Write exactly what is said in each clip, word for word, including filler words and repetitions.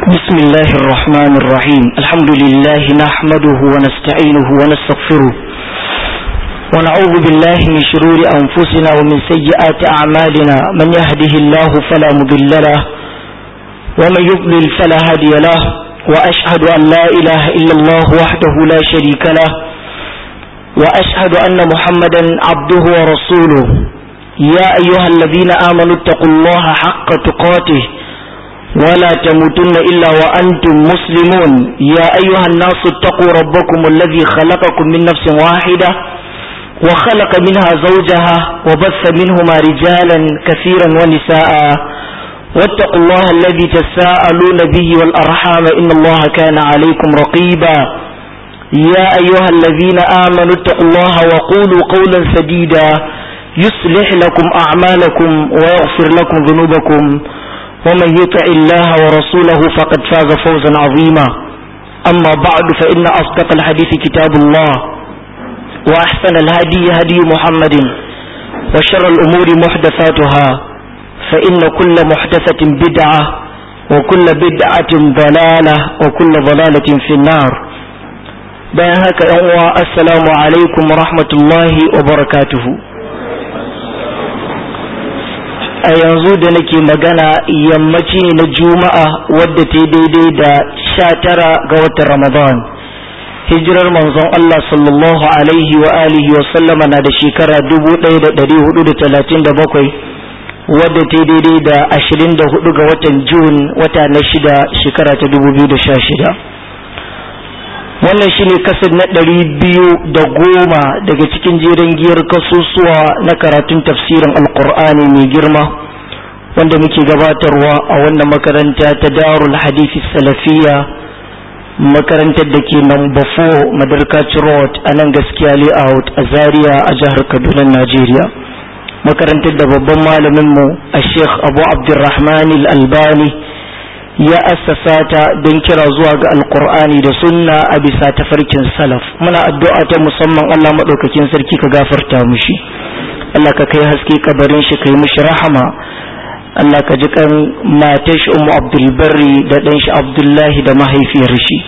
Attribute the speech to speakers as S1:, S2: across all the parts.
S1: بسم الله الرحمن الرحيم الحمد لله نحمده ونستعينه ونستغفره ونعوذ بالله من شرور أنفسنا ومن سيئات أعمالنا من يهده الله فلا مضل له ومن يضلل فلا هادي له وأشهد أن لا إله إلا الله وحده لا شريك له وأشهد أن محمدا عبده ورسوله يا أيها الذين آمنوا اتقوا الله حق تقاته ولا تموتن إلا وأنتم مسلمون يا أيها الناس اتقوا ربكم الذي خلقكم من نفس واحدة وخلق منها زوجها وبث منهما رجالا كثيرا ونساء واتقوا الله الذي تساءلون به والأرحام إن الله كان عليكم رقيبا يا أيها الذين آمنوا اتقوا الله وقولوا قولا سديدا يصلح لكم أعمالكم ويغفر لكم ذنوبكم ومن يطع الله ورسوله فقد فاز فوزا عظيما أما بعد فإن أصدق الحديث كتاب الله وأحسن الهدي هدي محمد وشر الأمور محدثاتها فإن كل محدثة بدعة وكل بدعة ضلالة وكل ضلالة في النار بأنك أنواع السلام عليكم ورحمة الله وبركاته. a yanzu da nake magana yammaci ne na juma'a wadda ta daidai da sha tara ga watan ramadan hijirar manzon Allah sallallahu alaihi wa alihi wa sallama na da shekara dubu ɗaya da ɗari hudu da talatin da bakwai wadda ta daidai da ashirin da hudu ga watan jun wata na shida shekara ta dubu biyu da sha shida. Wannan shine kasar na ɗari biyu da goma daga cikin jerin giyar kasusuwa na karatun tafsirin alkur'ani mai girma wanda muke gabatarwa a wannan makaranta ta darul hadithi salafiya, makarantar da ke number four madarkaci road a nan gaskiya layout a zaria a jihar kaduna najeriya, makarantar da babban malaminmu a sheikh abu abdurrahman al-albani ya assasa ta don kira zuwa ga alkur'ani da sunna a bisa tafarkin salaf. Muna addu'a ta musamman Allah maɗaukakin sarki ka gafarta mushi, Allah ka kai haske kabarin shi kai mushi rahama, Allah ka ji kan matar shi Ummu Abdul Barri da ɗan shi Abdullahi da mahaifiyar shi.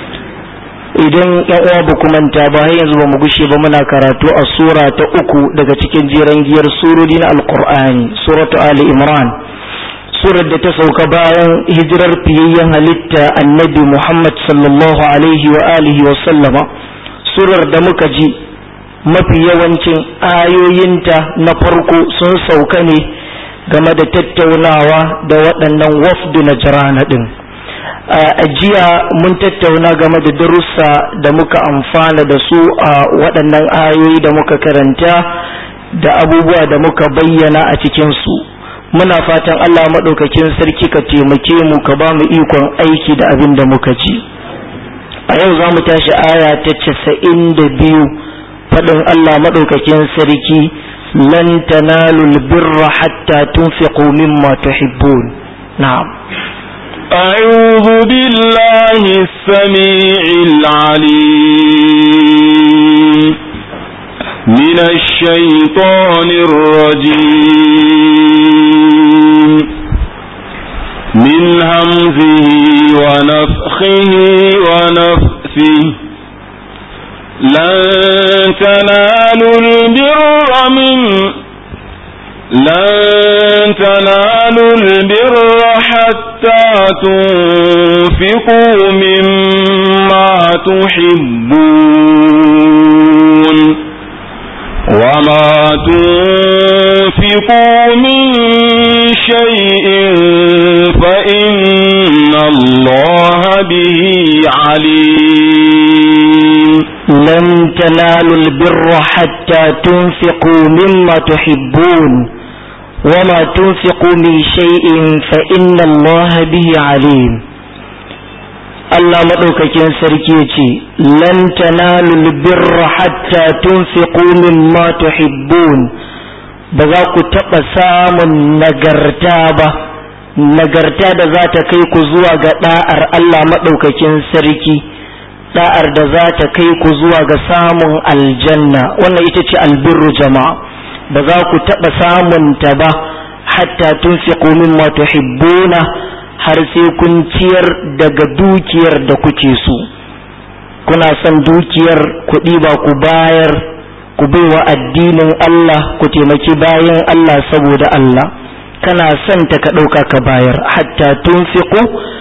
S1: Idan ƴan uwa ba ku manta ba har yanzu ba mu gushe ba muna karatu a sura ta uku daga cikin jeran giyar surori na alkur'ani, suratu Ali Imran. Surar da ta sauka bayan hijirar fiyayyen halitta annabi Muhammad sallallahu alaihi wa alihi wa sallama, surar da muka ji mafi yawancin ayoyinta na farko sun sauka ne game da tattaunawa da waɗannan wafdu na jirana ɗin. A jiya mun tattauna game da darussa da muka amfana da su a waɗannan ayoyi da muka karanta da abubuwa da muka bayyana a cikinsu. Muna fatan Allah maɗaukakin sarki ka taimake mu ka ba mu ikon aiki da abin da muka ji. A yau za mu tashi aya ta casa'in da biyu faɗin Allah maɗaukakin sarki lan tanalul birra hatta tunfiqu mimma tuhibbun. Na'am.
S2: أعوذ بالله السميع العليم من الشيطان الرجيم من همزه ونفخه ونفثه لن تنالوا البر من لن تنالوا البر حتى تنفقوا مما تحبون وما تنفقوا من شيء فإن الله به عليم.
S1: لن تنالوا البر حتى تنفقوا مما تحبون وما تنفقوا من شيء فإن الله به عليم. Allah maɗaukakin sarki ya ce, lan tanalul birra hatta tunfiqu mimma tuhibbun, ba za ku taɓa samun nagarta ba, nagarta da za ta kai ku zuwa ga ɗa'ar Allah maɗaukakin sarki, ɗa'ar da za ta kai ku zuwa ga samun aljanna. Wannan ita ce albirru jama'a, ba za ku taɓa samun ta ba hatta tunfiqu mimma tuhibbuna har sai kun ciyar daga dukiyar da kuke so. Kuna son dukiyar kuɗi ba ku bayar ku baiwa addinin Allah, ku taimaki bayan Allah saboda Allah. Kana son ta ka ɗauka ka bayar. Hatta tunfiqu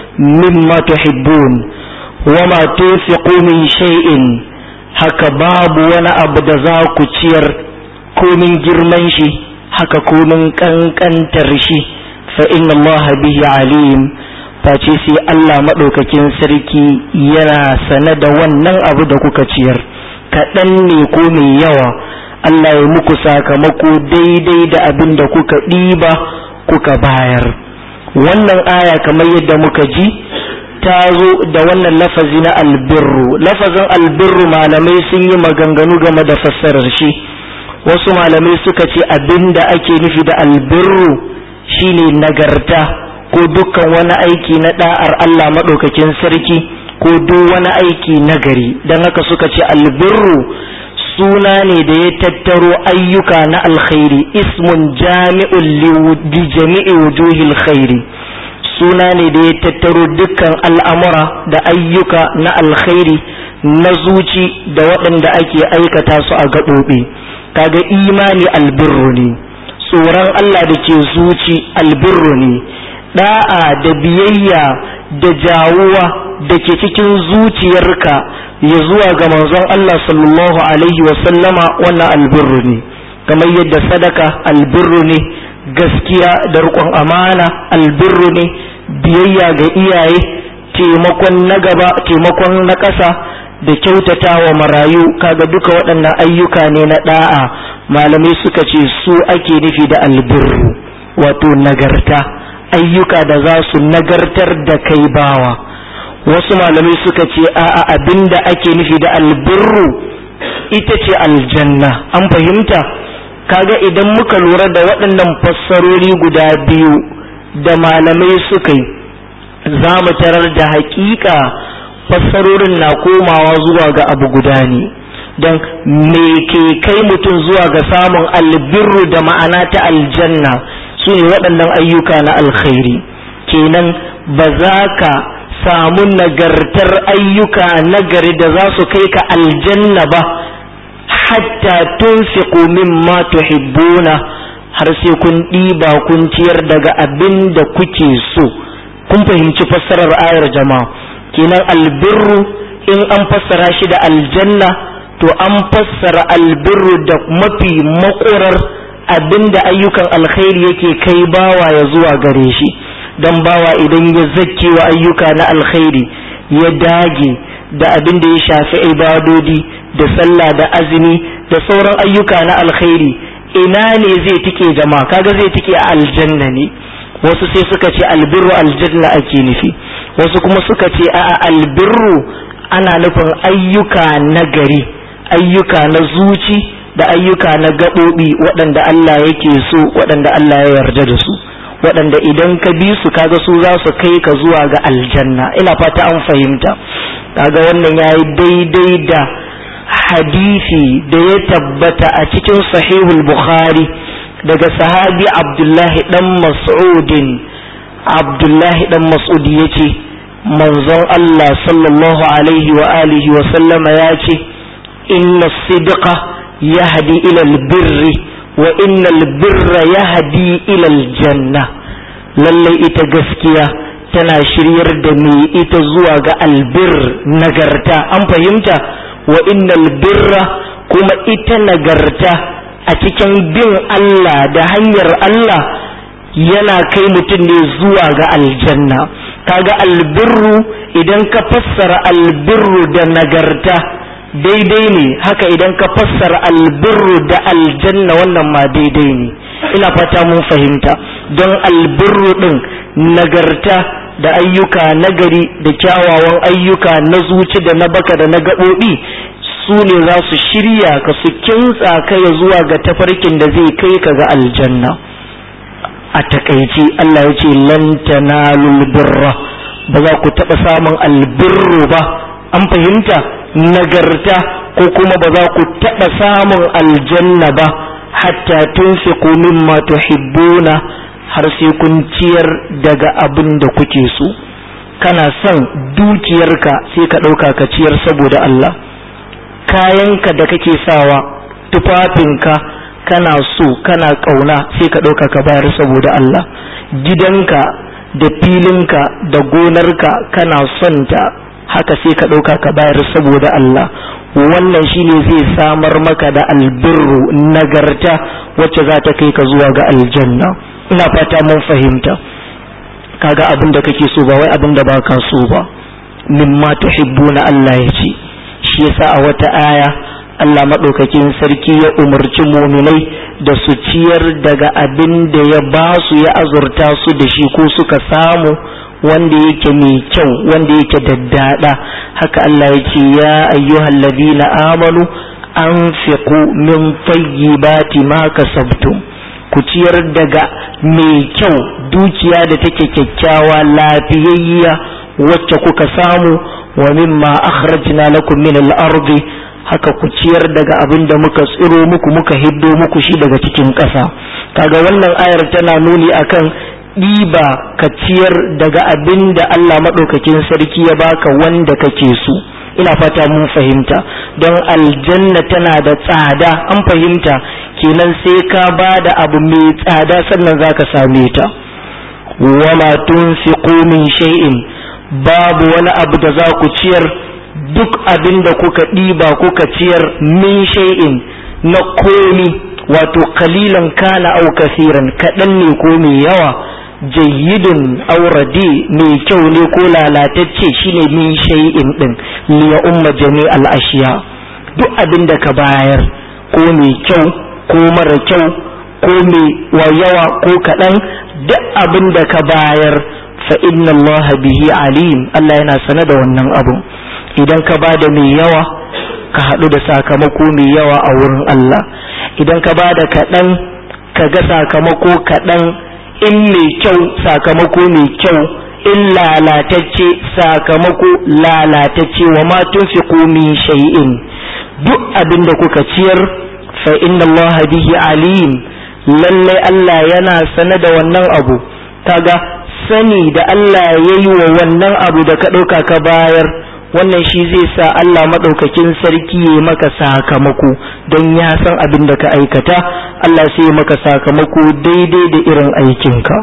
S1: mimma tuhibbun wama tunfiqu min shay'in, haka babu wani abu da za ku ciyar komin girman shi, haka komin kankantar shi, fa inna Allah bihi alim, face sai Allah madaukakin sarki yana sane da wannan abu da kuka ciyar, kaɗan ne ko mai yawa. Allah ya muku sakamako daidai da abin da kuka ɗiba kuka bayar. Wannan aya kamar yadda muka ji ta zo da wannan lafazi na albirru. Lafazin albirru malamai sun yi maganganu game da fassarar shi. Wasu malamai suka ce abinda ake nufi da albirru shine nagarta, ko dukkan wani aiki na da'ar Allah madaukakin sarki, ko duk wani aiki nagari. Dan haka suka ce albirru suna ne da ya tattaro ayyuka na alkhairi, ismun jami'un li jami'i wujuhil khairi. Suna ne da ya tattaro dukkan al'amura da ayyuka na alkhairi na zuci da waɗanda ake aikata su a gaɓoɓi. Kaga imani albirru ne, tsoron Allah da ke zuci albirru ne, da'a da biyayya da jawuwa da ke cikin zuciyarka ya zuwa ga manzon Allah sallallahu alaihi wa sallama, wannan albirru ne. Kamar yadda sadaka albirru ne, gaskiya da riƙon amana albirru ne, biyayya ga iyaye, taimakon na gaba, taimakon na ƙasa da kyautatawa marayu, kaga duka waɗannan ayyuka ne na da'a. Malamai suka ce su ake nufi da albirru, wato nagarta, ayyuka da za su nagartar da kai bawa. Wasu malamai suka ce a'a, abinda ake nufi da albirru ita ce aljanna. An fahimta? Kaga idan muka lura da waɗannan fassarori guda biyu da malamai suka yi, za mu tarar da haƙiƙa fassarorin na komawa zuwa ga abu guda ne. Don me ke kai mutum zuwa ga samun albirru da ma'ana ta aljanna su ne waɗannan ayyuka na alkhairi. Kenan ba za ka samu nagartar ayyuka nagari da za su kai ka aljanna ba hatta tunfiqu mimma tuhibbuna, har sai kun ɗiba kun ciyar daga abin da kuke so. Kun fahimci fassarar ayar jama'a? Kenan albirru in an fassara shi da aljanna, to an fassara albirru da mafi makurar abinda ayyukan alkhairi yake kai bawa ya zuwa gare shi. Dan bawa idan ya zakke wa ayyuka na alkhairi, ya dage da abin da ya shafi ibadodi da sallah da azumi da sauran ayyuka na alkhairi, ina ne zai tike jama'a? Kaga zai tike a aljanna ne. Wasu sai suka ce albirru aljanna ake nufi, wasu kuma suka ce a'a albirru ana nufin ayyuka na gari, ayyuka na zuci da ayyuka na gaɓoɓi waɗanda Allah yake so, waɗanda Allah ya yarda da su, waɗanda idan ka bi su kaga su za su kai ka zuwa ga aljanna. Ina fata an fahimta. Kaga wannan yayi daidai da hadisi da ya tabbata a cikin sahihul Bukhari daga sahabi Abdullahi dan Mas'udin. Abdullahi dan Mas'ud yace manzon Allah sallallahu alaihi wa alihi wa sallama yace inna as-sidqa yahdi ila al-birri wa inna al-birra yahdi ila al-janna. Lalle ita gaskiya tana shiryar da mai ita zuwa ga albir, nagarta. An fahimta? Wa inna al-birra, kuma ita nagarta a cikin bin Allah da hanyar Allah yana kai mutum ne zuwa ga aljanna. Kaga albirru idan ka fassara albirru da nagarta daidai ne, haka idan ka fassara albirru da aljanna wannan ma daidai ne. Ina fata mun fahimta. Don albirru din nagarta da ayyuka nagari da kyawawan ayyuka na zuci da na baka da na gaɓoɓi su ne za su shirya ka, su kintsa ka ya zuwa ga tafarkin da zai kai ka ga aljanna. A takaici Allah ya ce lan tanalul birra, ba za ku taɓa samun albirru ba. An fahimta? Nagarta ko kuma ba za ku taɓa samun aljanna ba hatta tunfiqu mimma tuhibbuna, har sai kun ciyar daga abin da kuke so. Kana son dukiyarka sai ka ɗauka ka ciyar saboda Allah. Kayanka da kake sawa, tufafinka kana so kana ƙauna sai ka ɗauka ka bayar saboda Allah. Gidanka da filinka da gonarka kana son ta, haka sai ka ɗauka ka bayar saboda Allah. Wannan shine zai samar maka da albirru, nagarta wacce za ta kai ka zuwa ga aljanna. Ina fata mun fahimta. Kaga abin da kake so ba wai abin da baka so ba. Mimma tuhibbuna, Allah ya ce. Shi yasa a wata aya Allah madaukakin sarki ya umarci mu'minai da su ciyar daga abin da ya ba su, ya azurta su da shi ko suka samu wanda yake mai kyau, wanda yake daddada. Haka Allah ya ce ya ayyuhal ladina amanu anfiqu min tayyibati ma kasabtum. Ku ciyar daga mai kyau, dukiya da take kyakkyawa lafiyayya wacce kuka samu, wa mimma akhrajna lakum min al-ardi, haka ku ciyar daga abin da muka tsiro muku muka hiddo muku shi daga cikin ƙasa. Kaga wannan ayar tana nuni akan ɗiba ka ciyar daga abin da Allah maɗaukakin sarki ya baka wanda kake so. Ina fata mun fahimta. Don aljanna tana da tsada, an fahimta, kenan sai ka ba da abu mai tsada sannan za ka same ta. Wama tunfiqu min shay'in, babu wani abu da za ku ciyar, duk abin da kuka ɗiba kuka ciyar min shay'in na komi, wato kalilan kana au kasiran, kaɗan ne ko mai yawa, jayyidun aw radi, mai kyau ne ko lalatacce, shine min shay'in din, li ya umma jami'al ashiya. Duk abin da ka bayar, ko mai kyau ko mara kyau, ko mai wa yawa ko kaɗan, duk abin da ka bayar, fa inna Allah bihi alim, Allah yana sane da wannan abu. Idan ka bada mai yawa, ka haɗu da sakamako mai yawa a wurin Allah. Idan ka bada kaɗan, ka ga sakamako kaɗan. In mai kyau, sakamako mai kyau. In lalatacce, sakamako lalatacce. Wa ma tunfiqu min shay'in, duk abin da kuka ciyar, fa inna Allah bihi alim, lalle Allah yana sane da wannan abu. Kaga sani da Allah yayi wa wannan abu da ka ɗauka ka bayar, wannan shi zai sa Allah maɗaukakin sarki ya maka sakamako, don ya san abin da ka aikata. Allah sai ya maka sakamako daidai da irin aikinka.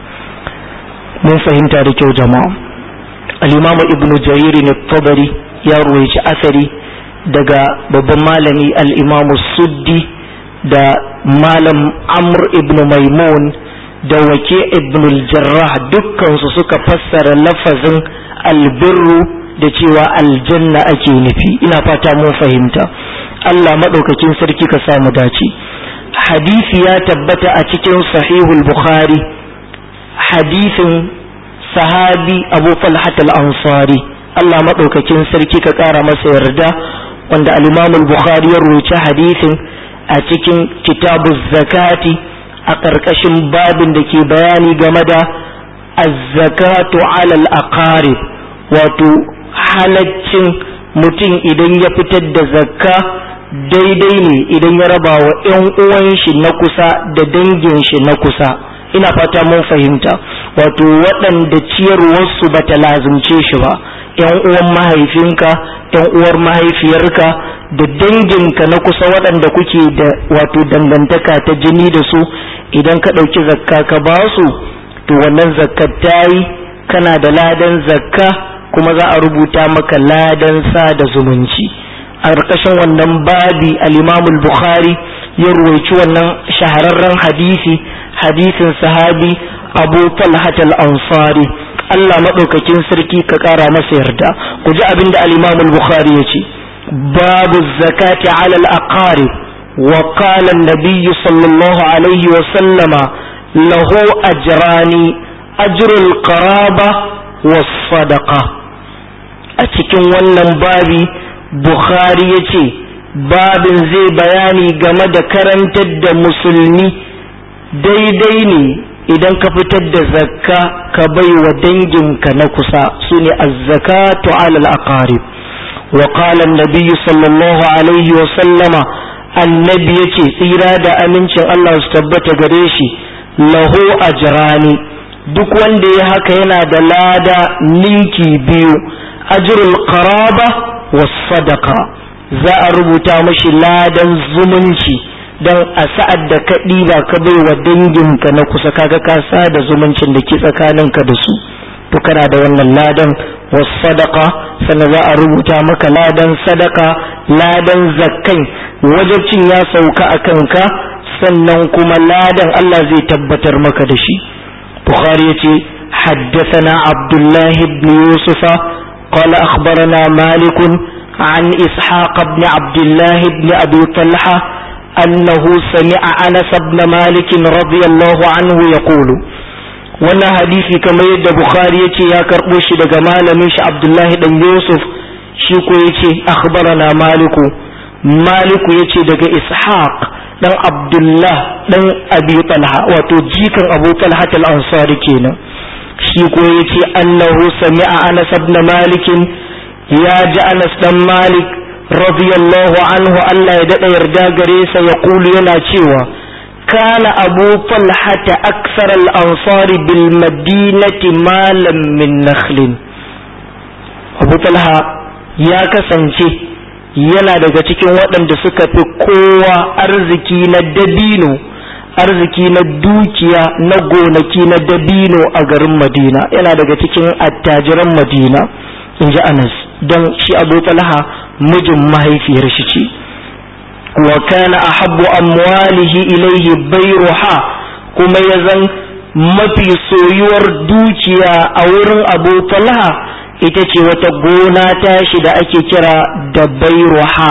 S1: Mun fahimta da kyau jama'a. Al-Imam Ibn Jarir al-Tabari ya ruwaici asari daga babban malami al-Imam Suddi da malam Amr ibn Maimun da Waki ibn al-Jarrah, dukkansu suka fassara lafazin albirru da cewa aljanna ake nufi. Ina fata mun fahimta. Allah madaukakin sarki ka samu dace. Hadisi ya tabbata a cikin sahihul Bukhari, hadisin sahabi Abu Talhat al-Ansari, Allah madaukakin sarki ka kara masa yarda, wanda al-Imam al-Bukhari ya rawaita hadisin a cikin kitabuz zakati a karkashin babin da ke bayani game da az-zakatu 'ala al-aqarib, wato halaccin mutum idan ya fitar da zakka daidai ne idan ya raba wa ‘yan uwan shi na kusa da dangin shi na kusa. Ina fata mun fahimta, wato waɗanda ciyarwarsu ba ta lazumce shi ba, ‘yan uwan mahaifinka, ‘yan uwar mahaifiyarka da danginka na kusa waɗanda kuke da wato dangantaka ta jini da su, idan ka ɗauki zakka ka ba su, to wannan zakka ta yi, kana da ladan zakka kuma za a rubuta maka ladan sa da zumunci. A ƙarƙashin wannan babi al-Imam al-Bukhari ya ruwaici wannan shahararren hadisi, hadisin sahabi Abu Talhat al-Ansari, Allah madaukakin sarki ka ƙara masa yarda. Ku ji abin da al-Imam al-Bukhari ya ce, babu zakati ala al-aqarib, wa qala an-nabiy sallallahu alaihi wa sallama lahu ajrani, ajrul qaraba was sadaqa. A cikin wannan babi Bukhari ya ce babin zai bayani game da karantar da musulmi daidai ne idan ka fitar da zakka ka bai wa danginka na kusa, su ne az-zakatu ala al-aqarib. Wa qala an-nabiy sallallahu alaihi wa sallama, annabi yace tsira da amincin Allah su tabbata gare shi, lahu ajrani, duk wanda ya haka yana da lada ninki biyu, ajrul qaraba was sadaqa, za a rubuta mashi ladan zumunci dan a sa'ad da ka ɗiba ka bai wa danginka na kusa, kaga ka sa da zumuncin da ke tsakaninka da su, to kana da wannan ladan was sadaqa. sannan za a rubuta maka ladan sadaka, ladan zakkai, wajibcin ya sauka a kanka, sannan kuma ladan Allah zai tabbatar maka da shi. Bukhari yace haddathana Abdullah ibn Yusuf qala akhbarana Malik an Ishaq ibn Abdullah ibn Abi Talha annahu sami'a Anas ibn Malik radiyallahu anhu yaqulu. wannan hadisi kamar yadda Bukhari yace ya karbo shi daga malamin shi Abdullah dan Yusuf, shi ko yace akhbarana Maliku Maliku yace daga Ishaq dan Abdullah dan Abi Talha, wato jikan Abu Talha al-Ansari kenan. shi ko yace annahu sami'a Anas ibn Malik, ya ji Anas dan Malik radiyallahu anhu Allah ya dada yarda gare sa, yaqulu yana cewa كان أبو طلحة أكثر الأنصار بالمدينة مالا من نخل. أبو طلحة يا كسنتي yana daga cikin waɗanda suka fi kowa arziki na dabino, arziki na dukiya na gonaki na dabino a garin Madina, yana daga cikin attajiran Madina, in ji Anas, don shi Abu Talha mijin mahaifiyar shi ce. wa kana ahabbu amwalihi ilayhi bayruha, kuma yazan mafi soyuwar dukiya a wurin Abu Talha ita ce wata gona tashi da ake kira da bayruha.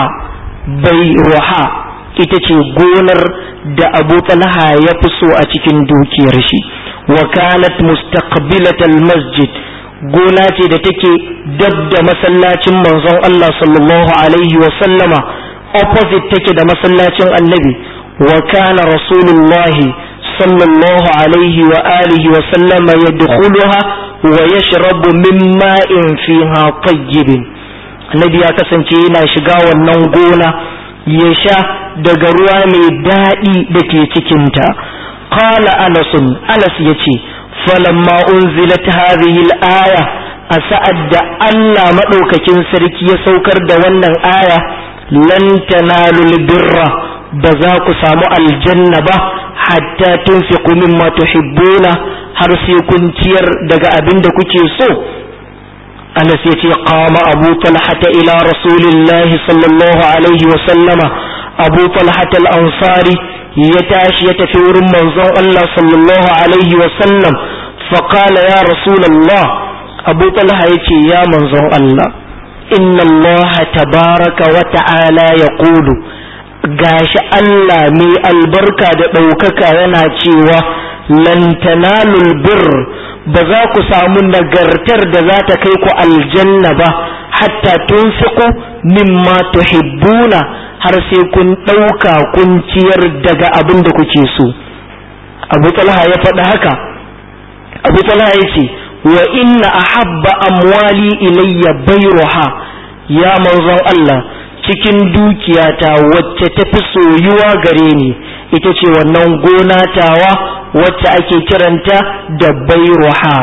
S1: bayruha ita ce gonar da Abu Talha ya fi so a cikin dukiyar shi. wa kanat mustaqbilatal masjid, gona ce da take dab da masallacin manzon Allah sallallahu alaihi wa sallama, opposite take da masallacin annabi. wa kana rasulullahi sallallahu alaihi wa alihi wa sallama yadkhuluha wa yashrabu min ma'in fiha tayyibin, annabi ya kasance yana shiga wannan gona ya sha daga ruwa mai daɗi da ke cikinta. qala anas anas yace falamma unzilat hadhihi al-aya, a sa'ad da Allah madaukakin sarki ya saukar da wannan aya, lan tanalul birra, ba za ku samu aljanna ba hatta tunfiqu mimma tuhibbuna, har sai kun ciyar daga abin da kuke so. Anas yace qama Abu Talha ila Rasulillahi sallallahu alaihi wa sallama, Abu Talha al-Ansari ya tashi ya tafi wurin manzon Allah sallallahu alaihi wa sallam, fa qala ya Rasulullah, Abu Talha yace ya manzon Allah, inna Allah tabaraka wa ta'ala yaqulu, gashi Allah mai albarka da ɗaukaka yana cewa lan tanalul birr, ba za ku samu nagartar da za ta kai ku aljanna ba hatta tunfiqu mimma tuhibbuna, har sai kun ɗauka kun ciyar daga abin da kuke so. Abu Talha ya faɗa haka. Abu Talha ya ce wa inna ahabba amwali ilayya bayruha, ya manzon Allah, cikin dukiyata wacce ta fi soyuwa gare ni ita ce wannan gona tawa wacce ake kiranta da bayruha.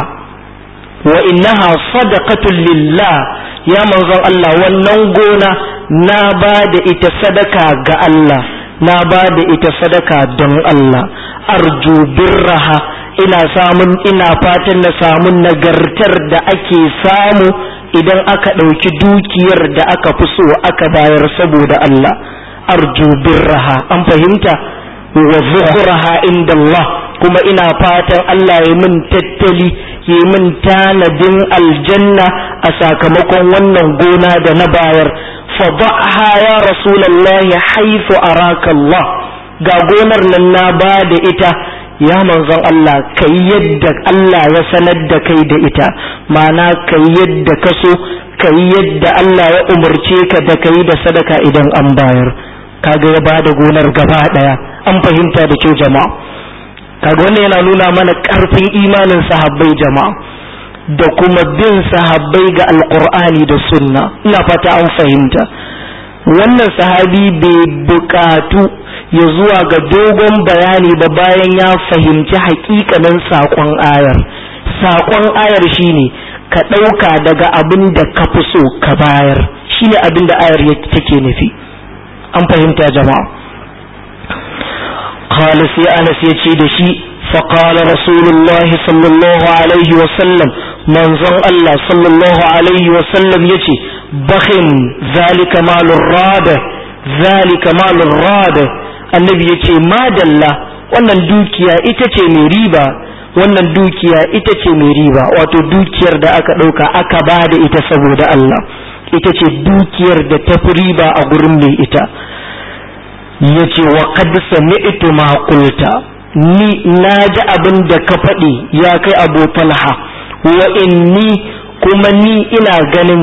S1: wa innaha sadaqatun lillah, ya manzon Allah, wannan gona na ba da ita sadaka ga Allah, na ba da ita sadaka don Allah. arju birraha, ina samun ina fatan na samu nagartar da ake samu idan aka ɗauki dukiyar da aka fi so aka bayar saboda Allah. arju birraha, an fahimta, wa zukhraha inda Allah, kuma ina fatan Allah ya min tattali, ya min tanadin aljanna a sakamakon wannan gona da na bayar. fada'ha ya rasulullahi haythu araka Allah, ga gonar nan na ba da ita ya manzon Allah, kai yadda Allah ya sanar da kai da ita, ma'ana kai yadda ka so, kai yadda Allah ya umarce ka da kai da sadaka idan an bayar. kaga ya bada gonar gaba daya, an fahimta da kyau jama'a. kaga wannan yana nuna mana karfin imanin sahabbai jama'a, da kuma bin sahabbai ga alqur'ani da sunna. ina fata an fahimta. wannan sahabi bai bukatu ya zuwa ga dogon bayani ba bayan ya fahimci haƙiƙanin saƙon ayar. Saƙon ayar shine ka ɗauka daga abin da ka fi so ka bayar, shine abin da ayar take nufi. An fahimta jama'a? Qala sai Anas ya ce da shi faqala rasulullahi sallallahu alaihi wa sallam, manzon Allah sallallahu alaihi wa sallam yace bakhin zalika malur rabe zalika malur rabe. Annabi yace madalla wannan dukiya ita ce mai riba, wannan dukiya ita ce mai riba, wato dukiyar da aka ɗauka aka ba da ita saboda Allah ita ce dukiyar da ta fi riba a gurin mai ita. Yace wa qad sami'tu ma qulta, ni naji abin da ka faɗi ya kai Abu Talha, wa inni kuma ni ina ganin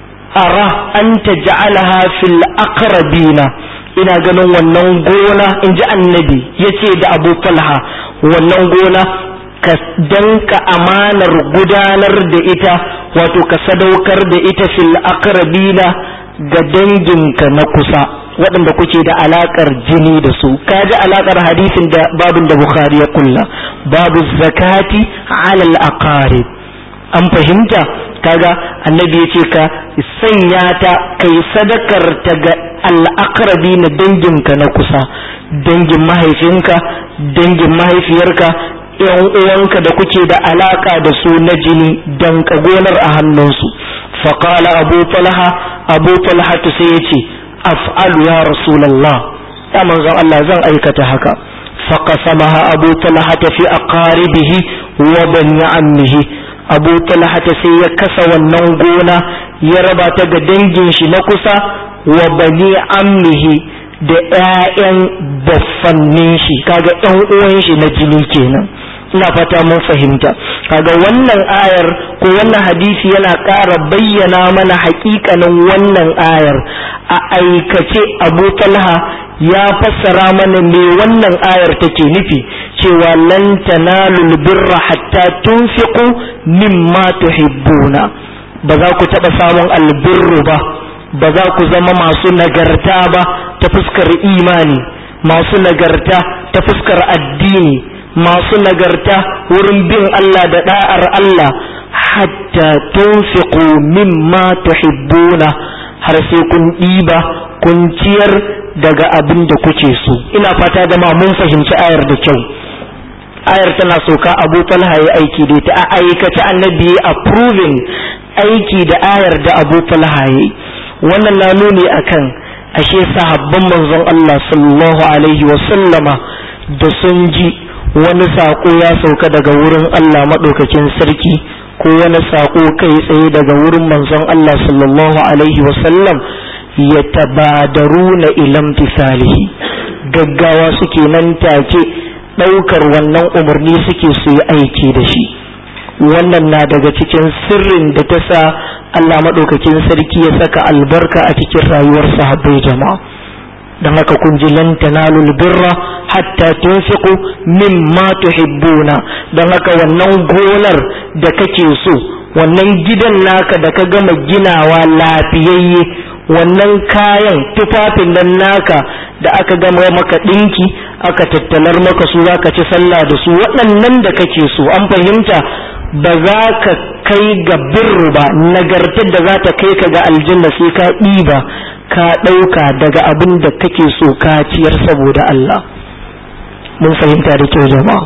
S1: ara an taj'alaha fil aqrabina, ina ganin wannan gona, in ji annabi yace da Abu Talha, wannan gona ka danka amanar gudanar da ita, wato ka sadaukar da ita fil aqrabina ga danginka na kusa waɗanda kuke da alakar jini da su. Kaji alakar hadisin da babin da Bukhari ya kulla, babu zakati ala al-aqarib. An fahimta? Kaga annabi yace ka sanya ta kai sadakar ta ga al-aqrabi na danginka na kusa, dangin mahaifinka, dangin mahaifiyarka, yan uwanka da kuke da alaka da su na jini, danka gonar a hannunsu. Faqala Abu Talha, Abu Talha sai yace af'alu ya Rasulullah, ya manzon Allah zan aikata haka. Faqasamaha Abu Talha fi aqaribihi wa bani ammihi. Abu Talha sai ya kasa wannan gona ya raba ta ga dangin shi na kusa wa bani ammihi da ƴaƴan baffannin shi, kaga ƴan uwan shi na jini kenan. Ina fata mun fahimta. Kaga wannan ayar ko wannan hadisi yana ƙara bayyana mana haƙiƙanin wannan ayar a aikace. Abu Talha ya fassara mana me wannan ayar take nufi, cewa lan tanalul birra hatta tunfiqu mimma tuhibbuna. Ba za ku taɓa samun albirru ba, ba za ku zama masu nagarta ba ta fuskar imani, masu nagarta ta fuskar addini, masu nagarta wurin bin Allah da da'ar Allah, hatta tunfiqu mimma tuhibbuna, har sai kun ɗiba kun ciyar daga abin da kuke so. Ina fata da ma mun fahimci ayar da kyau. Ayar tana soka Abu Talha ya aiki da ita a aikace, annabi ya approving aiki da ayar da Abu Talha ya. Wannan na nuni akan ashe sahabban manzon Allah sallallahu alaihi wa sallama da sun ji wani saƙo ya sauka daga wurin Allah maɗaukakin sarki, ko wani saƙo kai tsaye daga wurin manzon Allah sallallahu alaihi wasallam, ya tabadaruna ilam tisalihi, gaggawa suke nan take ɗaukar wannan umarni suke su yi aiki da shi. Wannan na daga cikin sirrin da ta sa Allah maɗaukakin sarki ya saka albarka a cikin rayuwar sahabbai jama'a. Dan haka kun ji lan tanalul birra hatta tunfiqu mimma tuhibbuna. Dan haka wannan gonar da kake so, wannan gidan naka da ka gama ginawa lafiyayye, wannan kayan tufafin nan naka da aka gama maka dinki, aka tattalar maka su zaka ci sallah da su, waɗannan da kake so, an fahimta, ba za ka kai ga birru ba, nagartar da za ta kai ka ga aljanna sai ka ɗiba ka ɗauka daga abin da kake so ka ciyar saboda Allah. Mun fahimta da kyau jama'a.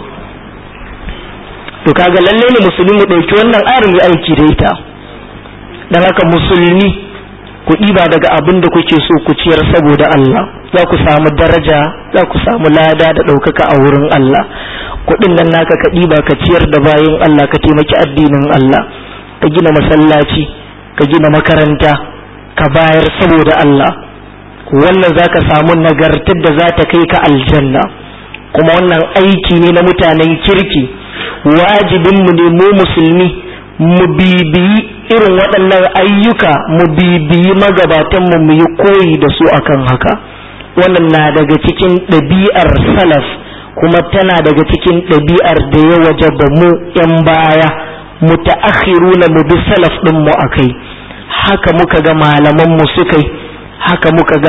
S1: To kaga lalle ne musulmi mu ɗauki wannan ayar mu aiki da ita. Dan haka musulmi ku ɗiba daga abin da kuke so ku ciyar saboda Allah, za ku samu daraja, za ku samu lada da ɗaukaka a wurin Allah. Kuɗin nan naka ka ɗiba ka ciyar da bayin Allah, ka taimaki addinin Allah, ka gina masallaci, ka gina makaranta, ka bayar saboda Allah. Wannan za ka samu nagartar da za ta kai ka aljanna. Kuma wannan aiki ne na mutanen kirki. Wajibinmu ne mu musulmi mu bibiyi irin waɗannan ayyuka, mu bibiyi magabatanmu mu yi koyi da su akan haka. Wannan na daga cikin ɗabi'ar salaf, kuma tana daga cikin ɗabi'ar da ya wajaba mu ‘yan baya mutaakhiruna mu bi salaf ɗin mu akai. Haka muka ga malaman mu suka yi, haka muka ga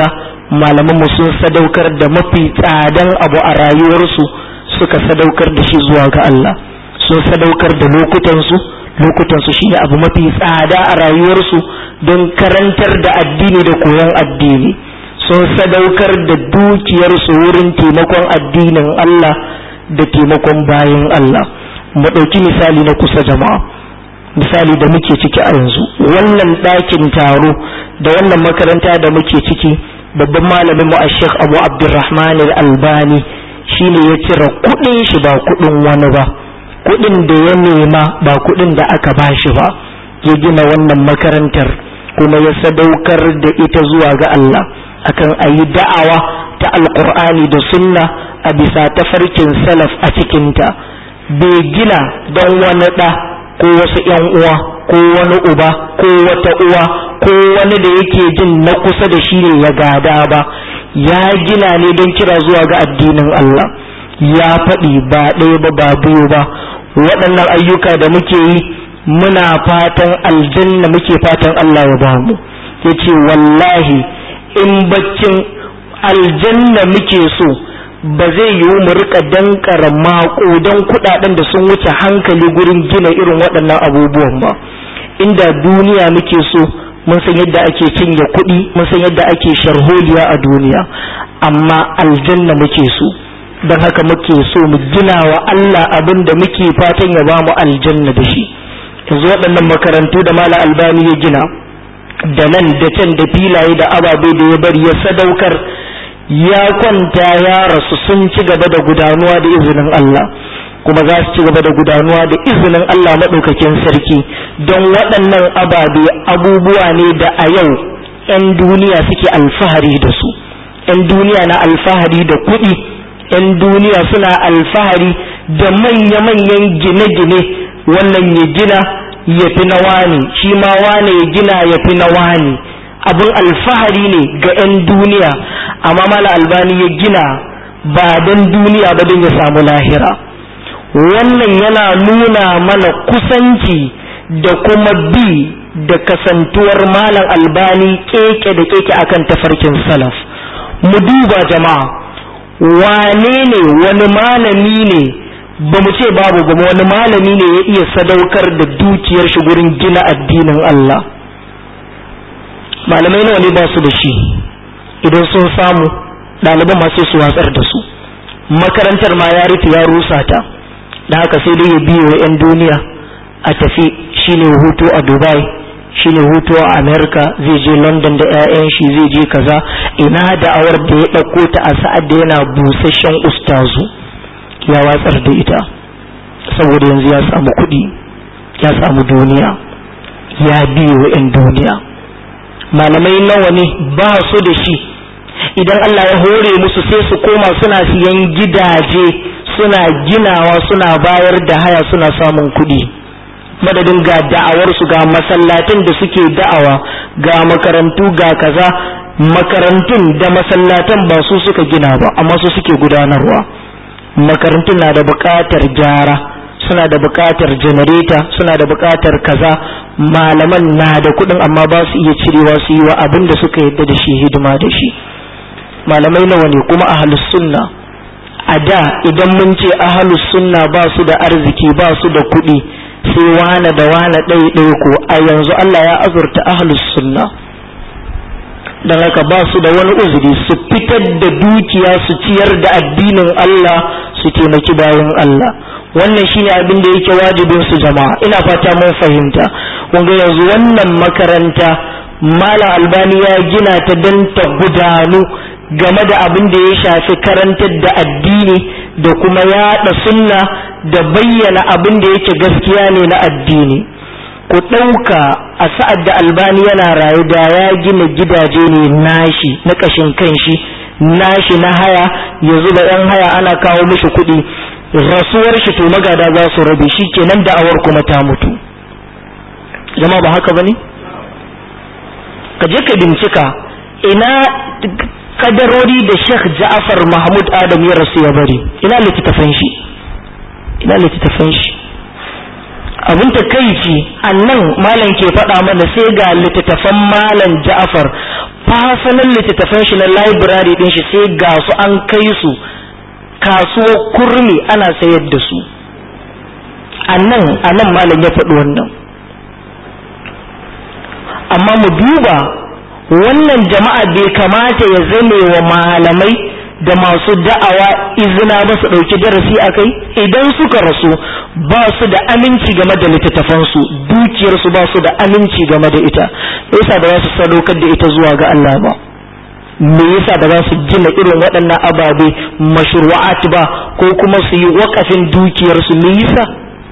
S1: malamanmu sun sadaukar da mafi tsadan abu a rayuwarsu suka sadaukar da shi zuwa ga Allah, sun sadaukar da lokutansu lokutansu shine abu mafi tsada a rayuwarsu don karantar da addini da koyon addini, sun sadaukar da dukiyarsu wurin taimakon addinin Allah da taimakon bayan Allah. Mu ɗauki misali na kusa jama'a, misali da muke ciki a yanzu, wannan ɗakin taro da wannan makaranta da muke ciki, babban malamin mu a Sheikh Abu Abdurrahman Al-Albani shine ya cire kuɗin shi ba kuɗin wani ba, kuɗin da ya nema ba kuɗin da aka bashi ba, ya gina wannan makarantar kuma ya sadaukar da ita zuwa ga Allah akan ayi da'awa ta Alƙur'ani da sunna a bisa tafarkin salaf a cikinta. Bai gina don wani ɗa ko wasu ‘yan uwa ko wani uba ko wata uwa ko wani da yake jin na kusa da shi ne ya gada ba, ya gina ne don kira zuwa ga addinin Allah. Ya faɗi ba ɗaya ba ba biyu ba, waɗannan ayyuka da muke yi muna fatan aljanna muke fatan Allah ya ba mu. Ya ce wallahi in baccin aljanna muke so ba zai yiwu mu rika dankara maƙudan kuɗaɗen da sun wuce hankali gurin gina irin waɗannan abubuwan ba. Inda duniya muke so mun san yadda ake cinye kuɗi, mun san yadda ake sharholiya a duniya, amma aljanna muke so, don haka muke so mu gina wa Allah abin da muke fatan ya ba mu aljanna da shi. Yanzu waɗannan makarantu da Malam Albani ya gina da nan da can da filaye da ababe da ya bari ya sadaukar, ya kwanta ya rasu, sun ci gaba da gudanuwa da izinin Allah, kuma za su ci gaba da gudanuwa da izinin Allah maɗaukakin sarki. Don waɗannan ababe abubuwa ne da a yau 'yan duniya suke alfahari da su. 'Yan duniya na alfahari da kuɗi, 'yan duniya suna alfahari da manya-manyan gine-gine, wannan ya gina ya fi na wani, shi ma wane ya gina ya fi na wani. Abin alfahari ne ga 'yan duniya, amma Malam Albani ya gina ba don duniya ba don ya samu lahira. Wannan yana nuna mana kusanci da kuma bi da kasantuwar Malam Albani keke da keke akan tafarkin salaf. Mu duba jama'a, wane ne wani malami ne, ba mu ce babu ba, wani malami ne ya iya sadaukar da dukiyar shi gurin gina addinin Allah? Malamai nawa ne ba su da shi? Idan sun samu, ɗaliban ma sai su watsar da su. Makarantar ma ya rufe ya rusa ta, da haka sai dai ya biyo wa 'yan duniya a tafi, shine hutu a Dubai, shine hutu a America, zai je London da 'ya'yan shi, zai je kaza. Ina da'awar da ya ɗauko ta a sa'ad da yana busasshen ustazu, ya watsar da ita saboda yanzu ya samu kuɗi, ya samu duniya, ya biyo wa 'yan duniya. Malamai nawa ne ba su da shi, idan Allah ya hore musu sai su koma suna siyan gidaje, suna ginawa, suna bayar da haya, suna samun kuɗi, madadin ga da'awarsu, ga masallatan da suke da'awa, ga makarantu, ga kaza. Makarantun da masallatan ba su suka gina ba, amma su suke gudanarwa. Makarantun na da buƙatar gyara, suna da buƙatar janareta, suna da buƙatar kaza. Malaman na da kuɗin amma ba su iya cirewa su yi wa abin da suka yadda da shi hidima da shi. Malamai nawa ne kuma ahlus sunna? A da idan mun ce ahlus sunna ba su da arziki, ba su da kuɗi, sai wane da wane ɗaya ko. A yanzu Allah ya azurta ahlus sunna, don haka ba su da wani uzuri su fitar da dukiya su ciyar da addinin Allah, su taimaki bayan Allah. Wannan shine abin da yake wajibin su jama'a. Ina fata mun fahimta. Kun ga yanzu wannan makaranta Malam Albani ya gina ta don ta gudanu game da abin da ya shafi karantar da addini da kuma yaɗa sunna da bayyana abin da yake gaskiya ne na addini. Ku ɗauka a sa'ad da Albani yana rayu da ya gina gidaje ne nashi na ƙashin kanshi, nashi na haya, ya zuba ‘yan haya ana kawo mishi kuɗi, rasuwar shi to magada za su rabe shi, kenan da'awar kuma ta mutu. Jama'a ba haka bane? Ka je ka bincika ina kadarori da Sheikh Ja'far Mahmud Adam ya rasu ya bari, ina littattafan shi, ina littattafan shi. Abin takeici annan malam ke faɗa mana sai ga littattafan malam Ja'far fasalan littattafan shi na library din shi sai ga su an kai su kasuwar kurmi ana sayar da su. Anan anan malam ya faɗi wannan. Amma mu duba wannan jama'a bai kamata ya zame wa malamai da masu da'awa izina ba su ɗauki darasi a kai. Idan suka rasu ba su da aminci game da littattafansu, dukiyarsu ba su da aminci game da ita, yasa ba za su sadaukar da ita zuwa ga Allah ba? Me yasa ba za su gina irin waɗannan ababe mashru'at ba ko kuma su yi wakafin dukiyarsu? Me yasa?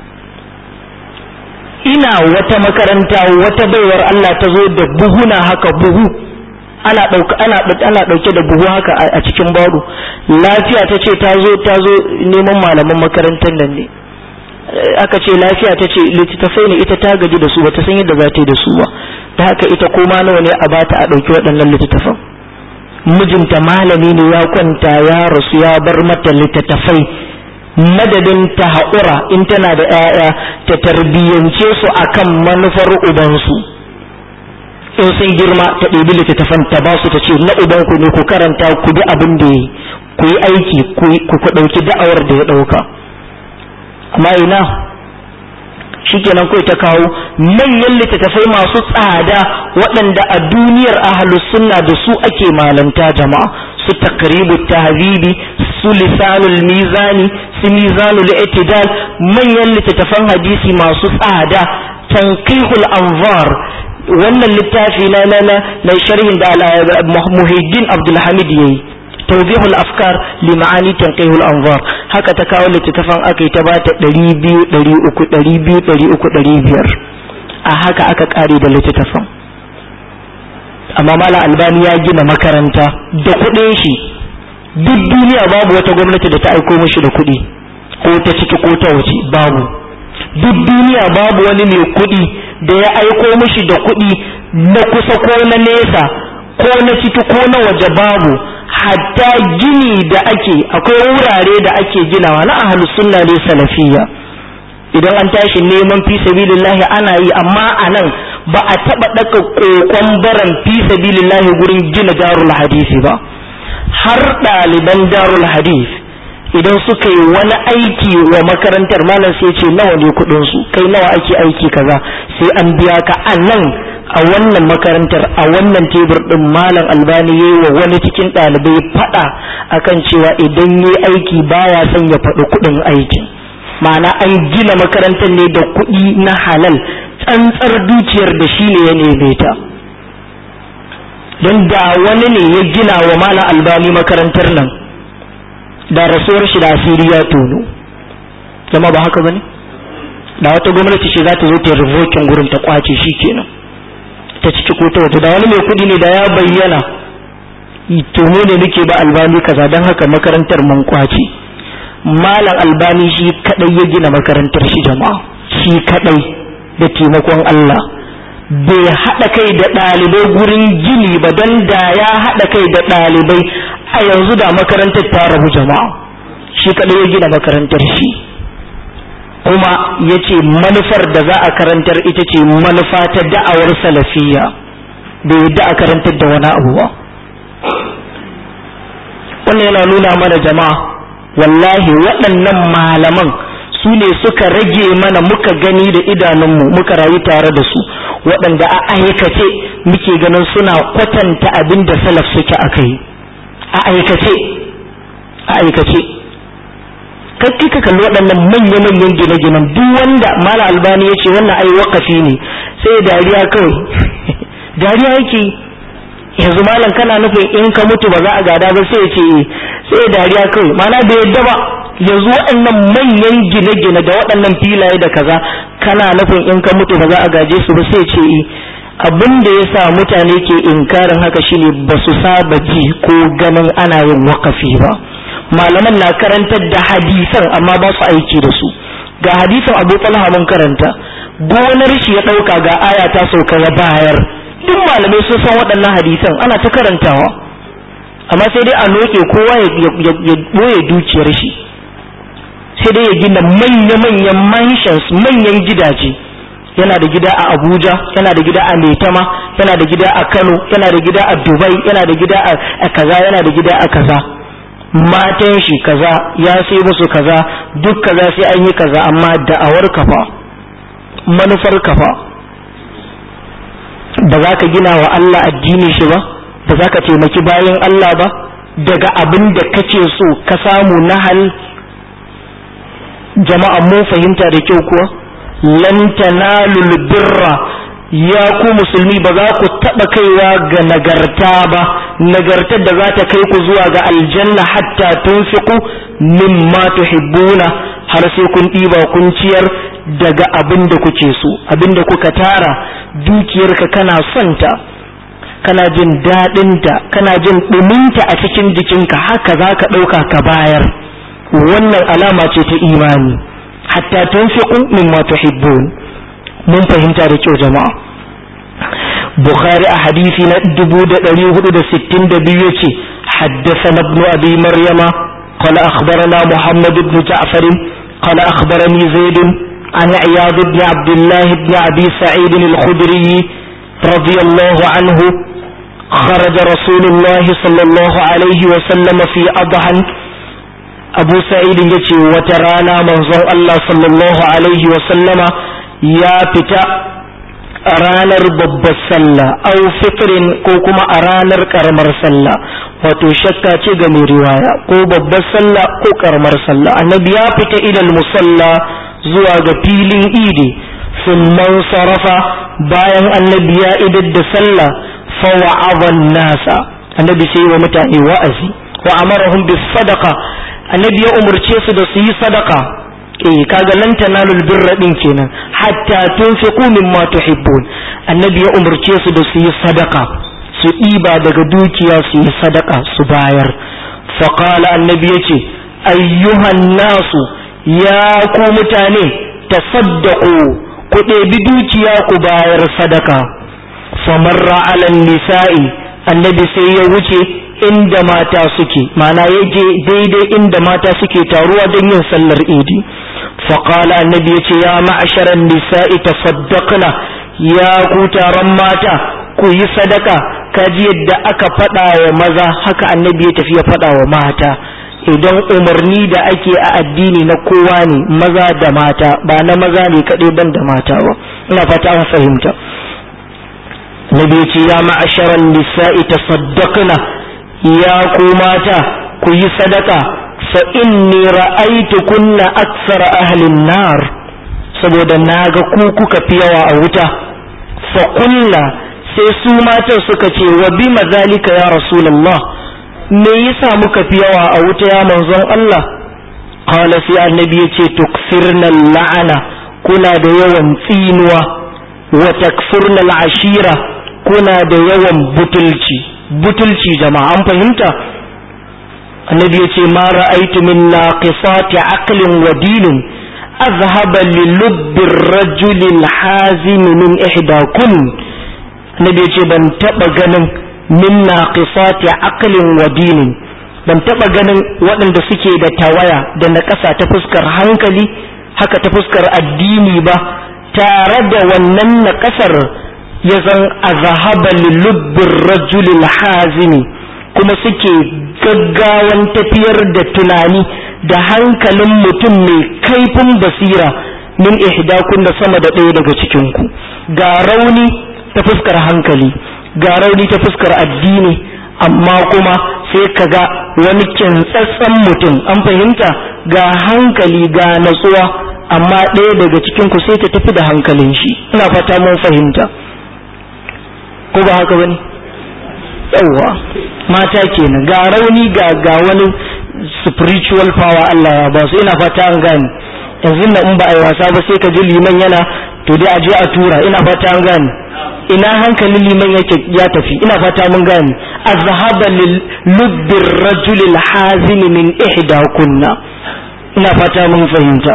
S1: Ina wata makaranta wata baiwar Allah ta zo da buhuna haka, buhu ana ɗauka ana ana ɗauke da buhu haka a cikin baro. Lafiya ta ce ta zo ta zo neman malaman makarantar nan ne. Aka ce lafiya ta ce littattafai ne ita ta gaji da su ba ta san yadda za ta yi da su ba, da haka ita koma nawa ne a bata a ɗauki waɗannan littattafan. Mijinta malami ne ya kwanta ya rasu ya bar mata littattafai, madadin ta haƙura in tana da 'ya'ya ta tarbiyyance su akan manufar ubansu. In sun girma ta ɗebi littattafan ta ba su ta ce na ubanku ne, ku karanta ku bi abin da yi, ku yi aiki ku ku ɗauki da'awar da ya ɗauka. Amma ina shikenan kai ta kawo manyan littattafai masu tsada waɗanda a duniyar ahlus sunna da su ake malanta jama'a, su taqribut tahzibi, su lisanul mizani, su mizanul i'tidal, manyan littattafan hadisi masu tsada, tanqihul anzar, wannan littafi na na na sharhin da Muhiddin Abdul Hamid yayi, tawdihul afkar li ma'ani tanqihul anzar, haka ta kawo littattafan akai ta bata ɗari biyu ɗari uku ɗari biyu ɗari uku ɗari biyar, a haka aka kare da littattafan. Amma Malam Albani ya gina makaranta da kuɗin shi, duk duniya babu wata gwamnati da ta aiko mishi da kuɗi, ko ta ciki ko ta waje, babu. Duk duniya babu wani mai kuɗi da ya aiko mishi da kuɗi na kusa ko na nesa ko na ciki ko na waje, babu. Hatta gini da ake, akwai wurare da ake ginawa na ahlus sunna ne salafiyya, idan an tashi neman fi sabilillahi ana yi, amma anan ba a taba daka kokon baran fi sabilillahi gurin gina darul hadisi ba. Har ɗaliban darul hadis idan suka yi wani aiki wa makarantar, malam sai ce nawa ne kudin su, kai nawa ake aiki kaza, sai an biya ka. Anan a wannan makarantar a wannan tebur din Malam Albani yayi wa wani cikin ɗalibai fada akan cewa idan yayi aiki baya son ya faɗi kudin aikin. Ma'ana an gina makarantar ne da kuɗi na halal, tsantsar dukiyar da shi ne ya neme ta. Don da wani ne ya gina wa Malam Albani makarantar nan, da rasuwar shi da asiri ya tono. Zama ba haka bane? Da wata gwamnati ce za ta zo ta revoking gurin ta kwace shi kenan, ta ciki ko ta wata. Da wani mai kuɗi ne da ya bayyana, tono ne muke ba Albani kaza, don haka makarantar mun kwace. Malam Albani shi kadai ya gina makarantar shi jama'a, shi kadai da taimakon Allah. Bai haɗa kai da ɗalibai gurin gini ba, don da ya haɗa kai da ɗalibai a yanzu da makarantar ta rabu jama'a. Shi kadai ya gina makarantar shi, kuma ya ce manufar da za a karantar ita ce manufa ta da'awar salafiyya, bai yadda a karantar da wani abu ba. Wannan yana nuna mana jama'a, wallahi waɗannan malaman su ne suka rage mana, muka gani da idanunmu, muka rayu tare da su, waɗanda a aikace muke ganin suna kwatanta abin da salaf suke a kai. A aikace, a aikace. Kai ka kalli waɗannan manya-manyan gine-ginen, duk wanda Malam Albani ya ce wannan ai wakafi ne, sai dariya kawai. Dariya yake. Yanzu malam kana nufin in ka mutu ba za a gada ba, sai ya ce sai dariya kawai, mana bai yadda ba. Yanzu waɗannan manyan gine-gine da waɗannan filaye da kaza, kana nufin in ka mutu ba za a gaje su ba, sai ce abin da ya sa mutane ke inkarin haka shine ba su saba ji ko ganin ana yin wakafi ba. Malaman na karantar da hadisan amma ba su aiki da su. Ga hadisan Abu Talha mun karanta, gonar shi ya ɗauka ga aya ta sauka ya bayar. Duk malamai sun san waɗannan hadisan, ana ta karantawa, amma sai dai a noke kowa ya ɓoye dukiyar shi, sai dai ya gina manya-manyan mansions, manyan gidaje, yana da gida a Abuja, yana da gida a Maitama, yana da gida a Kano, yana da gida a Dubai, yana da gida a kaza, yana da gida a kaza. Matan shi kaza, ya sai musu kaza, duk kaza sai an yi kaza, amma da'awar kafa, manufar kafa, ba za ka gina wa Allah addini shi ba, ba za ka taimaki bayan Allah ba, daga abin da kake so ka samu na hal. Jama'a mun fahimta da kyau kuwa? Lan tanalul birra, ya ku musulmi ba za ku taɓa kaiwa ga nagarta ba, nagartar da za ta kai ku zuwa ga aljanna hatta tunfiqu mimma tuhibbuna, har sai kun ɗiba kun ciyar daga abin da kuke so, abin da kuka tara, dukiyarka kana son ta, kana jin daɗinta, kana jin ɗuminta a cikin jikinka, haka za ka ɗauka ka bayar. Wannan alama ce ta imani. Hatta tunfiqu mimma tuhibbun. Mun fahimta da kyau jama'a. Bukhari a hadisi na dubu da ɗari hudu da sittin da biyu yace haddathana ibn abi maryama qala akhbarana muhammad ibn ja'far qala akhbarani zaid an iyad ibn abdullah ibn abi sa'id al-khudri radiyallahu anhu خرج رسول الله صلى الله عليه وسلم في أضحى. Abu Sa'id yace wata rana manzon Allah sallallahu alaihi wa sallama ya fita a ranar babbar sallah au fitrin ko kuma a ranar karamar sallah, wato shakka ce ga mai riwaya, ko babbar sallah ko karamar sallah. Annabi ya fita ilal musalla zuwa ga filin idi, thumma sarafa, bayan annabi ya idar da sallah fa wa'adha nasa, annabi sai wa mutane wa'azi wa amarahum bis sadaqa, annabi ya umurce su da su yi sadaka. Eh kaga lan tanalul birra din kenan hatta tunfiqu mimma tuhibbun. Annabi ya umurce su da su yi sadaka, su ɗiba daga dukiya su yi sadaka su bayar. Fa qala annabi yace ayyuhan nasu, ya ku mutane, tasaddaqu, ku ɗebi dukiya ku bayar sadaka. Famarra ala nisa'i, annabi sai ya wuce inda mata suke, ma'ana ya je daidai inda mata suke taruwa don yin sallar idi. Faƙala annabi ya ce ya ma'asharan nisa'i tasaddaqna, ya ku taron mata ku yi sadaka. Kaji yadda aka faɗa wa maza, haka annabi ya tafi ya faɗa wa mata. Idan umarni da ake a addini na kowa ne, maza da mata, ba na maza ne kaɗai ban da mata ba. Ina fata an fahimta. Nabi ya ce ya ma'asharan nisa'i tasaddaqna, ya ku mata ku yi sadaka, fa inni ra'aytukunna aktsara ahlin nar, saboda naga ku kuka fi yawa a wuta. Fa qulna, sai su matan suka ce wa bima zalika ya rasulullah, me yasa muka fi yawa a wuta ya manzon Allah? Qala sai annabi yace tukfirna la'ana, kuna da yawan tsinuwa, wa takfurna al'ashira, kuna da yawan butulci. Butulci jama'a an fahimta. Annabi yace ma ra'aytu min naqisati aqlin wa dinin azhaba li lubbi ar-rajuli al-hazim min ihdakun. Annabi yace ban taba ganin min naqisati aqlin wa dinin, ban taba ganin waɗanda suke da tawaya da naƙasa ta fuskar hankali, haka ta fuskar addini ba, tare da wannan naƙasar ya zan azhaba li lubbi ar-rajuli al-hazim, kuma suke gaggawan tafiyar da tunani da hankalin mutum mai kaifin basira min ihdakun da sama da ɗaya daga cikinku. Ga rauni ta fuskar hankali, ga rauni ta fuskar addini, amma kuma sai ka ga wani kintsatsen mutum, an fahimta, ga hankali ga natsuwa, amma ɗaya daga cikinku sai ta tafi da hankalin shi. Ina fata mun fahimta, ko ba haka bane? Yawwa, mata kenan, ga rauni ga ga wani spiritual power Allah ya ba su. Ina fata an gane. Yanzu na in ba a yi wasa ba sai ka ji liman yana to dai aje a tura. Ina fata an gane. Ina hankalin liman yake ya tafi. Ina fata mun gane. azhaba lil lubbir rajul al hazim min ihdakunna. Ina fata mun fahimta.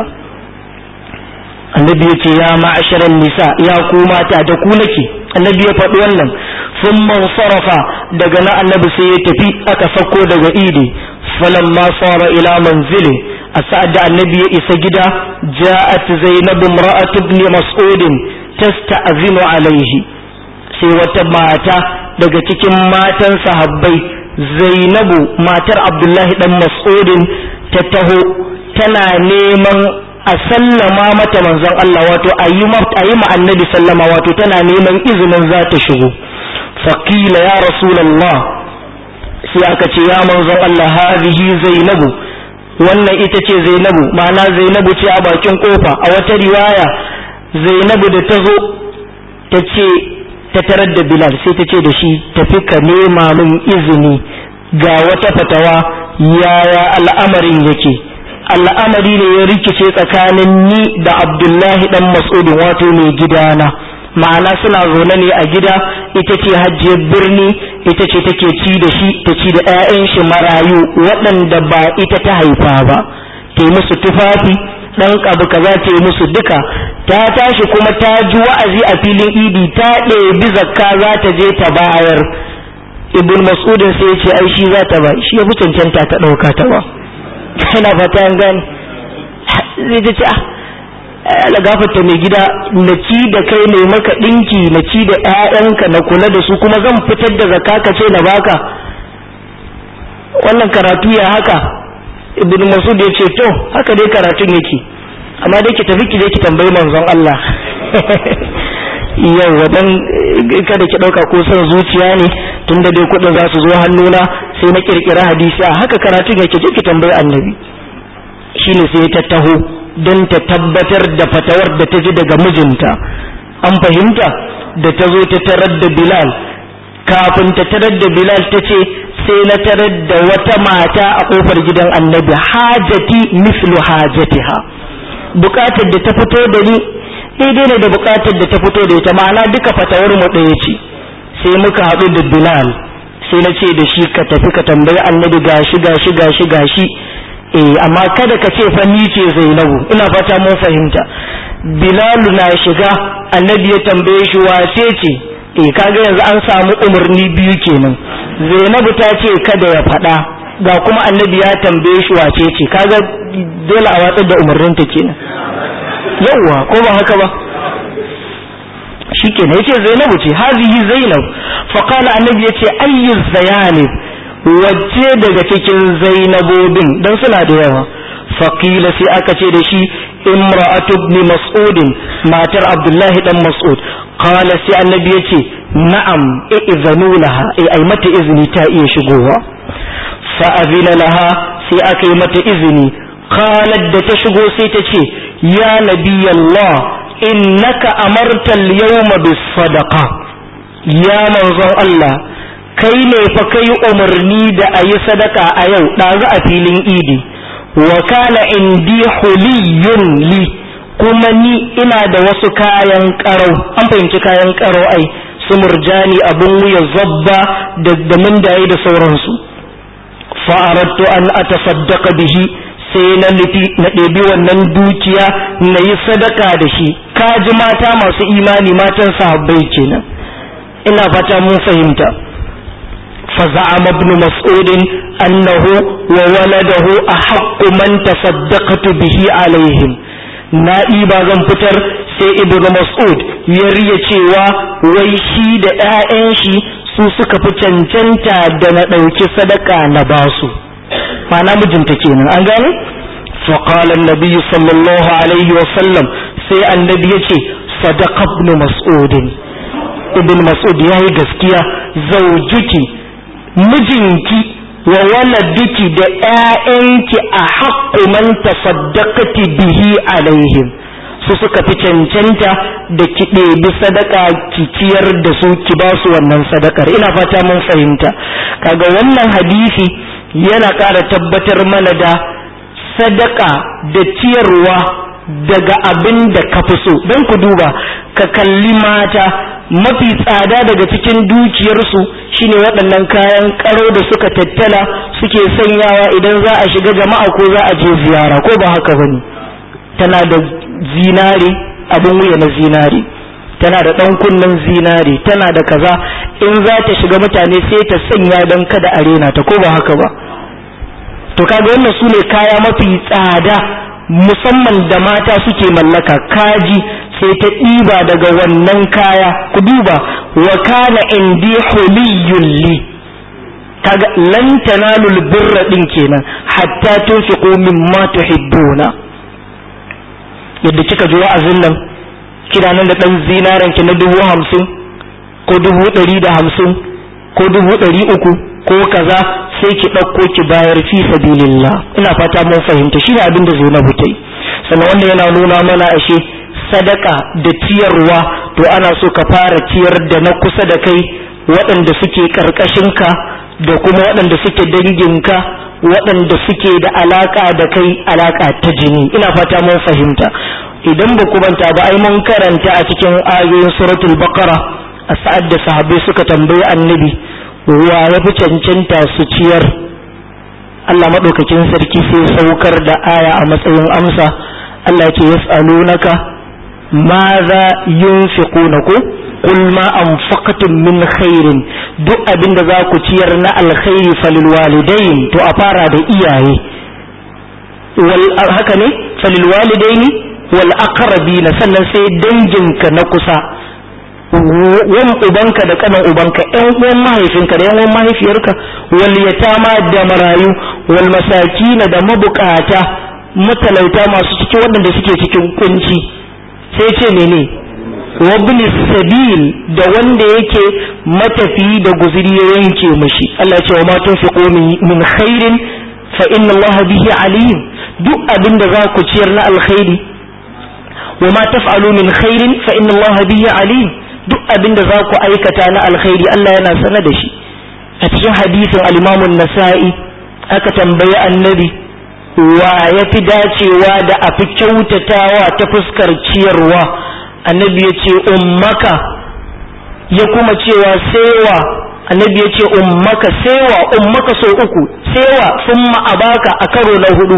S1: Annabi yace ya ma'asharan nisa, ya ku mata da ku nake. Annabi ya faɗi wannan. Thumma sarafa, daga na annabi sai ya tafi, aka sako daga idi. Falamma sara ila manzili, a sa'ad da annabi ya isa gida, ja'at zainab imra'at ibn mas'ud, tasta'zinu alaihi, sai wata mata daga cikin matan sahabbai, Zainabu matar Abdullahi dan Mas'udin, ta taho tana neman a sallama mata manzon Allah, wato ayi ayi ma annabi sallama, wato tana neman izinin za ta shigo. faqila ya rasulullah, sai aka ce ya manzon Allah, hadhihi Zainabu, wannan ita ce Zainabu, ma'ana Zainabu ce a bakin kofa. A wata riwaya Zainabu da ta zo ta ce ta tarar da Bilal, sai ta ce da shi tafi ka nema min izini ga wata fatawa, yaya al'amarin yake. Al'amari ne ya rikice tsakanin ni da Abdullahi dan Mas'ud, wato mai gidana, ma'ana suna zaune ne a gida, ita ce hajjiyar birni, ita ce take ci da shi, ta ci da 'ya'yan shi marayu waɗanda ba ita ta haifa ba, ta yi musu tufafi, ɗan abu kaza ta yi musu duka. Ta tashi kuma ta ji wa'azi a filin idi, ta ɗebi zakka za ta je ta bayar. Ibn Mas'udin sai ya ce ai shi za ta ba, shi ya fi cancanta ta ɗauka ta ba. Kana fata an gane, zai ta ce ah gafarta mai gida, na ci da kai ne maka ɗinki, na ci da 'ya'yanka, na kula da su, kuma zan fitar da zakka ka ce na baka. Wannan karatu ya haka? Ibn Mas'ud ya ce to haka dai karatun yake, amma dai ki tafi ki je ki tambayi manzon Allah. Yau wadan kada ki dauka ko san zuciya ne, tunda dai kudin za su zo hannuna sai na kirkira hadisi. A haka karatun yake, je ki tambayi annabi. Shine sai ta taho don ta tabbatar da fatawar da ta ji daga mijinta. An fahimta? Da ta zo ta tarar da Bilal, kafin ta tarar da Bilal ta ce sai na tarar da wata mata a kofar gidan annabi, hajati mislu hajatiha, bukatar da ta fito da ni daidai ne da bukatar da ta fito da ita, ma'ana duka fatawar mu ɗaya ce. Sai muka haɗu da Bilal, sai na ce da shi ka tafi ka tambayi annabi gashi gashi gashi gashi, eh amma kada ka ce fa ni ce Zainabu. Ina fata mun fahimta. Bilal na shiga, annabi ya tambaye shi wace ce, eh kaga yanzu an samu umarni biyu kenan. Zainabu ta ce kada ya faɗa, ga kuma annabi ya tambaye shi wace ce, kaga dole a watsar da umarninta kenan. Yawwa ko ba haka ba? Shikenan yace Zainabu ce, hazihi Zainab. Fa qala annabi yace ayyu zayanib, wacce daga cikin Zainabobin, dan suna da yawa. Faqila sai aka ce da shi imra'atu ibn Mas'ud, matar Abdullahi dan Mas'ud. Qala sai annabi yace na'am i'zanu laha, ai ai mata izini ta iya shigowa. Fa azina laha, sai aka yi mata izini. Qalat da ta shigo sai ta ce ya nabiyallah, innaka amarta al-yawma bis-sadaqa. Ya manzon Allah, kai ne fa kai umarni da ayi sadaka a yau, ɗazu a filin idi. Wa kana indi huliyun li, kuma ni ina da wasu kayan karau. An fahimci kayan karau ai, su murjani, abun wuya, zabba da da mundaye da sauransu. Fa aradtu an atasaddaqa bihi, sai na nufi na ɗebi wannan dukiya na yi sadaka da shi. Kaji mata masu imani, matan sahabbai kenan. Ina fata mun fahimta. فزعم ابن مسعود أنه وولده أحق من تصدقت به عليهم. na'iba zan fitar, sai ibnu Mas'ud ya riya cewa wai shi da 'ya'yan shi su suka fi cancanta da na ɗauki sadaka na basu, ma'ana mijinta kenan. An gane? fa qala an-nabiy sallallahu alaihi wa sallam, sai annabi yace sadaqa ibn Mas'ud, ibn Mas'ud yayi gaskiya, zawjuki, mijinki, wa waladuki da ƴaƴanki a haqqu man tasaddaqati bihi alaihim, su suka fi cancanta da ki ɗebi sadaka ki ciyar da su, ki ba su wannan sadakar. Ina fata mun fahimta. Kaga wannan hadisi yana ƙara tabbatar mana da sadaka da ciyarwa daga abin da ka fi so. Don ku duba, ka kalli mata, mafi tsada daga cikin dukiyarsu shine waɗannan kayan karo da suka tattala suke sanyawa idan za a shiga jama'a ko za a je ziyara, ko ba haka bane? Tana da zinare, abin wuya na zinare, tana da ɗan kunnen zinare, tana da kaza. In za ta shiga mutane sai ta sanya don kada a rena ta, ko ba haka ba? To kaga wannan sune kaya mafi tsada musamman da mata suke mallaka, kaji sai ta ɗiba daga wannan kaya. Ku duba, wa kana indi huliyun li, kaga lan tanalul birra din kenan hatta tunfiqu mimma tuhibbuna. Yadda kika ji wa'azin nan, kina nan da dan zinaran ki na dubu hamsin ko dubu ɗari da hamsin ko dubu ɗari uku ko kaza, sai ki ɗauko ki bayar fi sabilillah. Ina fata mun fahimta shi ne abin da Zainabu ta yi. Sannan wanda yana nuna mana ashe sadaka da ciyarwa, to ana so ka fara ciyar da na kusa da kai, waɗanda suke ƙarƙashinka da kuma waɗanda suke danginka, waɗanda suke da alaƙa da kai, alaƙa ta jini. Ina fata mun fahimta. Idan ba ku manta ba, ai mun karanta a cikin ayoyin suratul baqara a sa'ad da sahabbai suka tambayi annabi wa ya fi cancanta su ciyar, Allah maɗaukakin sarki sai saukar da aya a matsayin amsa. Allah ce yas'alunaka maza yunfiquna, ko qul ma anfaqtum min khairin, duk abinda za ku ciyar na alkhairi falil walidain, to a fara da iyaye, wal haka ne, falil walidaini wal aqrabina, sannan sai danginka na kusa, wan ubanka da kanan ubanka, ƴan uwan mahaifinka da ƴan uwan mahaifiyarka, wal yatama da marayu, wal masakina da mabukata, matalauta masu ciki waɗanda suke cikin kunci. Sai ce mene, wabni sabil, da wanda yake matafi da guzuri ya yanke mashi. Allah ya ce wa ma tunfiqu min khairin fa inna Allah bihi alim. Duk abin da za ku ciyar na alkhairi, wa ma taf'alu min khairin fa inna Allah bihi alim. Duk abin da za ku aikata na alkhairi Allah yana sana da shi. A cikin hadisin al-Imam an-Nasa'i aka tambayi annabi wa ya fi dacewa da a fi kyautatawa ta fuskar ciyarwa. Annabi ya ce ummaka, ya kuma cewa sewa, annabi ya ce ummaka sewa, ummaka sau uku, sewa summa abaka a karo na hudu,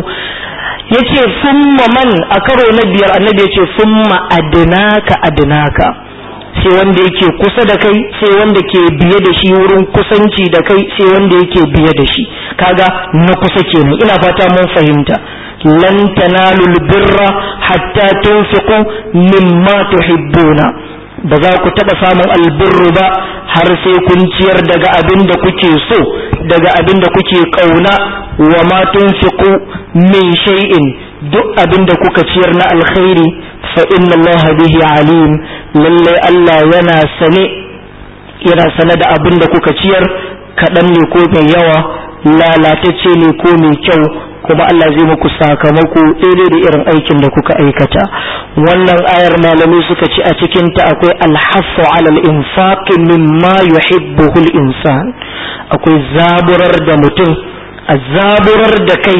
S1: ya ce summa man a karo na biyar, annabi ya ce summa adnaka adnaka, sai wanda yake kusa da kai, sai wanda ke biye da shi wurin kusanci da kai, sai wanda yake biye da shi. Kaga na kusa kenan. Ina fata mun fahimta. lan tanalul birra hatta tunfiqu mimma tuhibbuna, ba za ku taɓa samun albirru ba har sai kun ciyar daga abin da kuke so, daga abin da kuke ƙauna. Wa ma tunfiqu min shay'in, duk abin da kuka ciyar na alkhairi, fa inna Allah bihi alim, lalle Allah yana sane, yana sane da abin da kuka ciyar, kaɗan ne ko mai yawa, lalatacce ne ko mai kyau, kuma Allah zai muku sakamako daidai da irin aikin da kuka aikata. Wannan ayar malamai suka ce a cikin ta akwai alhassu ala al-infaq mimma yuhibbuhu al-insan, akwai zaburar da mutum, azaburar da kai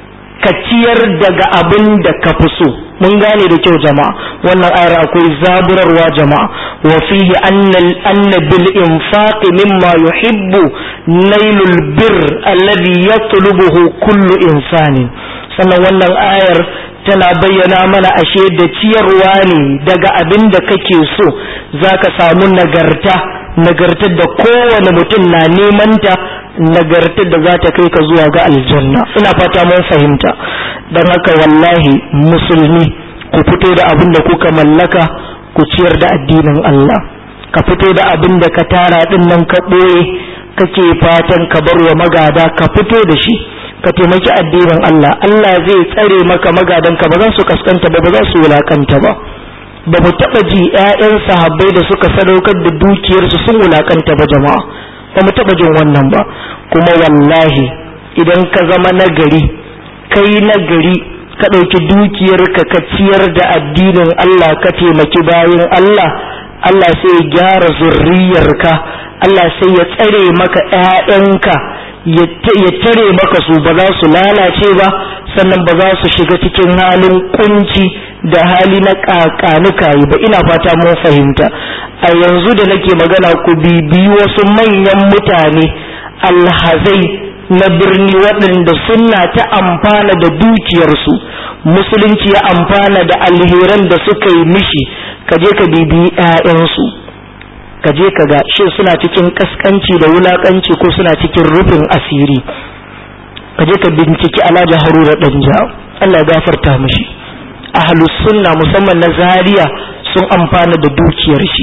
S1: ka ciyar daga abin da ka fi so. Mun gane da kyau jama'a, wannan ayar akwai zaburarwa jama'a. Wa fihi anna bil infaq mimma yuhibbu nailul birr alladhi yatlubuhu kullu insani. Sannan wannan ayar tana bayyana mana ashe da ciyarwa ne daga abin da kake so zaka samu nagarta, nagartar da kowane mutum na neman ta, nagartar da za ta kai ka zuwa ga aljanna. Ina fata mun fahimta. Dan haka wallahi musulmi, ku fito da abin da kuka mallaka ku ciyar da addinin Allah. Ka fito da abin da ka tara din nan ka ɓoye kake fatan ka bar wa magada, ka fito da shi ka taimaki addinin Allah. Allah zai tsare maka magadanka, ba za su kaskanta ba, ba za su wulakanta ba. Ba mu taɓa ji ƴaƴan sahabbai da suka sadaukar da dukiyarsu sun wulakanta ba jama'a, ba mu taɓa jin wannan ba. Kuma wallahi idan ka zama nagari, kai nagari, ka ɗauki dukiyarka ka ciyar da addinin Allah, ka taimaki bayin Allah, Allah sai ya gyara zurriyarka, Allah sai ya tsare maka ƴaƴanka, ya tare maka su, ba za su lalace ba, sannan ba za su shiga cikin halin kunci da hali na kakanuka yi ba. Ina fata mun fahimta. A yanzu da nake magana ku bibiyi wasu manyan mutane alhazai na birni waɗanda suna ta amfana da dukiyarsu, musulunci ya amfana da alheran da suka yi mishi. Ka je ka bibiyi ƴaƴansu, ka je ka ga shi suna cikin kaskanci da wulakanci ko suna cikin rufin asiri. Ka je ka binciki Alhaji Haruna Danja, Allah ya gafarta mishi. Ahlus sunna musamman na Zaria sun amfana da dukiyar shi,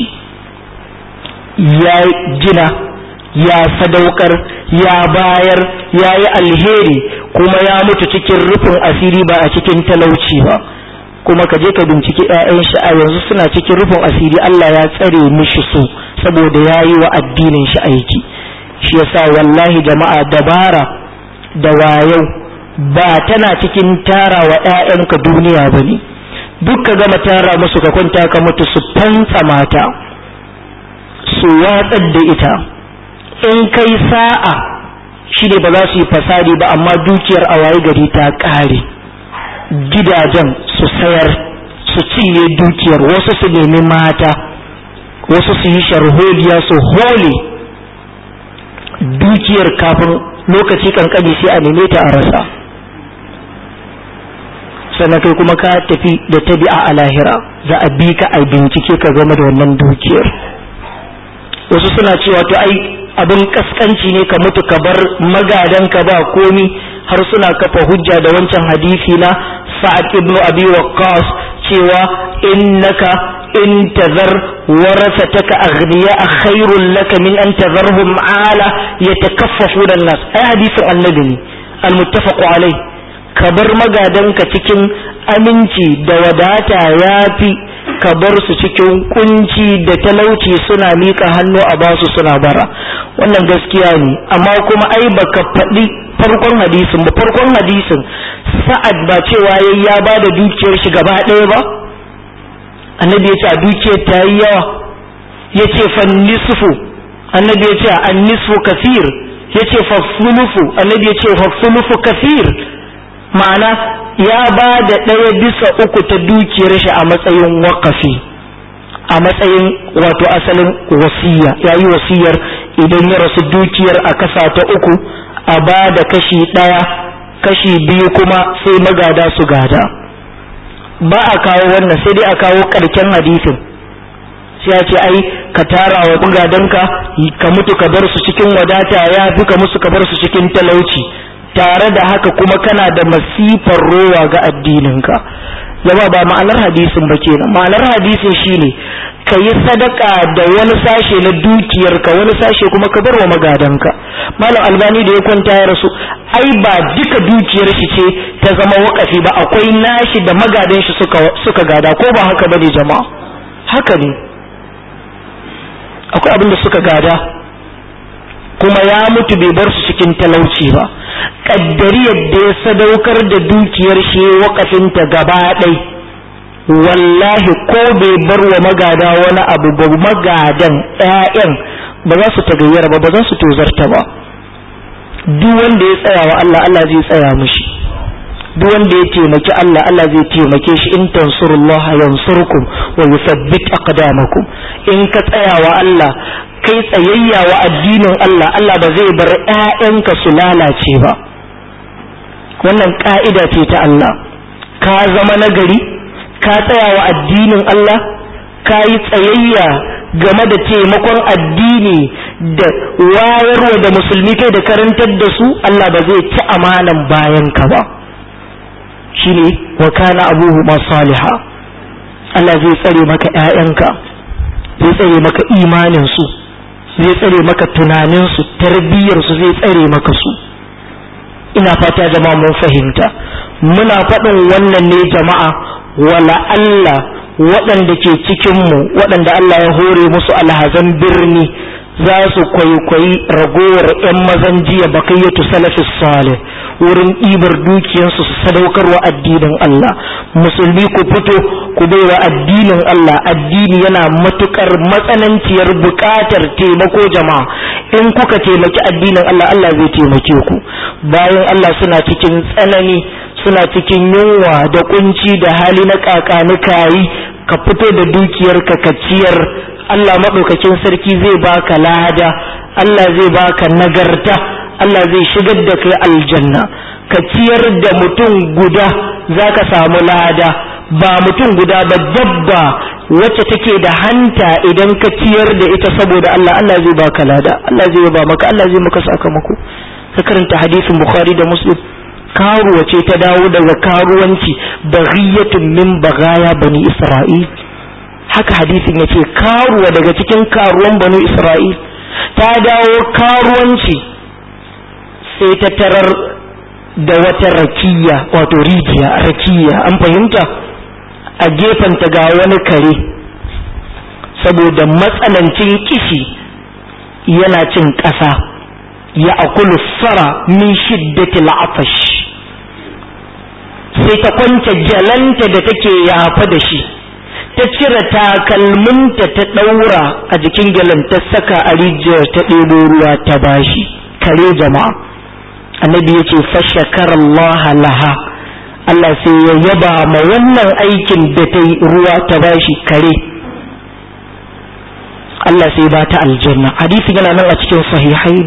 S1: ya gina, ya sadaukar, ya bayar, ya yi alheri, kuma ya mutu cikin rufin asiri ba a cikin talauci ba. Kuma ka je ka binciki ƴaƴan shi a yanzu suna cikin rufin asiri, Allah ya tsare mishi su saboda ya yi wa addinin shi aiki. Shi yasa wallahi jama'a, dabara da wayau ba tana cikin tara wa ƴaƴanka duniya bane. Duk ka gama tara musu ka kwanta ka mutu su fantsa mata, su watsar da ita. In kai sa'a shi ne ba za su yi fasadi ba, amma dukiyar a waye gari ta ƙare. Gidajen su sayar, su cinye dukiyar, wasu su nemi mata, wasu su yi sharholiya su hole dukiyar, kafin lokaci kankani sai a neme ta a rasa. Sannan kai kuma ka tafi da tabi'a a lahira, za a bi ka a bincike ka game da wannan dukiyar. Wasu suna cewa to ai abin kaskanci ne ka mutu ka bar magadan ka ba komi, har suna kafa hujja da wancan hadisi na Sa'ad ibn Abi Waqqas cewa innaka in tazar warasataka aghniya khairul laka min an tazarhum ala yatakaffafuna an-nas. ai hadisin annabi ne al-muttafaq alayh. ka bar magadanka cikin aminci da wadata yafi ka bar su cikin kunci da talauci suna mika hannu a basu suna bara. Wannan gaskiya ne, amma kuma ai baka faɗi farkon hadisin ba. Farkon hadisin Sa'ad ba cewa yayi ya bada dukiyar shi gaba ɗaya ba? Annabi ya ce a dukiyar ta yi yawa, ya ce fan nisfu, annabi ya ce an nisfu kafir, ya ce fa sulufu, annabi ya ce fa sulufu kafir. Ma'ana ya ba da ɗaya bisa uku ta dukiyar shi a matsayin waƙafi, a matsayin wato asalin wasiya. Ya yi wasiyar idan ya rasu dukiyar a kasa ta uku, a ba da kashi ɗaya, kashi biyu kuma sai magada su gada. Ba a kawo wannan, sai dai a kawo ƙarken hadisin, sai ya ce ai ka tara wa magadanka ka mutu ka bar su cikin wadata, ya fi ka musu ka bar su cikin talauci. Tare da haka kuma kana da masifar rowa ga addininka. Zama ba ma'anar hadisin ba kenan. Ma'anar hadisin shine ka yi sadaka da wani sashe na dukiyarka, wani sashe kuma ka bar wa magadanka. Malam Albani da ya kwanta ya rasu, ai ba duka dukiyar shi ce ta zama wakafi ba, akwai nashi da magadan shi suka suka gada, ko ba haka bane jama'a? Haka ne, akwai abin da suka gada, kuma ya mutu bai bar su cikin talauci ba. Kaddari yadda ya sadaukar da dukiyar shi wakafinta gaba ɗai, wallahi ko bai bar wa magada wani abu ba, magadan ƴaƴan ba za su tagayyara ba, ba za su tozarta ba. Duk wanda ya tsaya wa Allah, Allah zai tsaya mishi. Duk wanda ya taimaki Allah, Allah zai taimake shi. In tansurullaha yansurkum wa yuthabbit aqdamakum. In ka tsaya wa Allah, kai tsayayya wa addinin Allah, Allah ba zai bar ƴaƴanka su lalace ba. Wannan ka'ida ce ta Allah. Ka zama nagari, ka tsaya wa addinin Allah, ka yi tsayayya game da taimakon addini da wayarwa da musulmi kai da karantar da su, Allah ba zai ci amanan bayan ka ba. Shine wa kana abuhu ma saliha. Allah zai tsare maka ƴaƴanka, zai tsare maka imanin su, zai tsare maka tunanin su, tarbiyyar su zai tsare maka su. Ina fata jama'a mun fahimta. Muna faɗin wannan ne jama'a, wala Allah waɗanda ke cikinmu, waɗanda Allah ya hore musu alhazan birni, za su kwaikwayi ragowar 'yan mazan jiya bakayyatu salafis salih wurin ɗibar dukiyarsu su sadaukarwa addinin Allah. Musulmi ku fito ku baiwa addinin Allah. Addini yana matukar matsananciyar buƙatar taimako jama'a. In kuka taimaki addinin Allah, Allah zai taimake ku. Bayan Allah suna cikin tsanani, suna cikin yunwa da kunci da hali na kakanikayi, ka fito da dukiyarka ka ciyar. Allah maɗaukakin sarki zai baka lada, Allah zai baka nagarta, Allah zai shigar da kai aljanna. Ka ciyar da mutum guda za ka samu lada, ba mutum guda ba, dabba wacce take da hanta idan ka ciyar da ita saboda Allah, Allah zai baka lada, Allah zai ba maka, Allah zai maka sakamako. Ka karanta hadisin Bukhari da Muslim, karuwa ce ta dawo daga karuwanci, baghiyatun min bagaya bani Isra'il. Haka hadisin yace karuwa daga cikin karuwan bani Isra'il ta dawo karuwanci, sai ta tarar da wata rakiya, wato rijiya, rakiya an fahimta, a gefenta ga wani kare saboda matsanancin kishi yana cin ƙasa, ya akulu sara min shiddatil atash, sai ta kwance jalanta da take yafa da shi, ta cire takalminta ta ɗaura a jikin gyalan, ta saka a rijiyar, ta ɗebo ruwa ta bashi. Kare jama'a, annabi ya ce fashakarallaha laha, Allah sai ya yaba ma wannan aikin da ta yi, ruwa ta bashi kare, Allah sai ba ta aljanna. hadisi yana nan a cikin sahihai.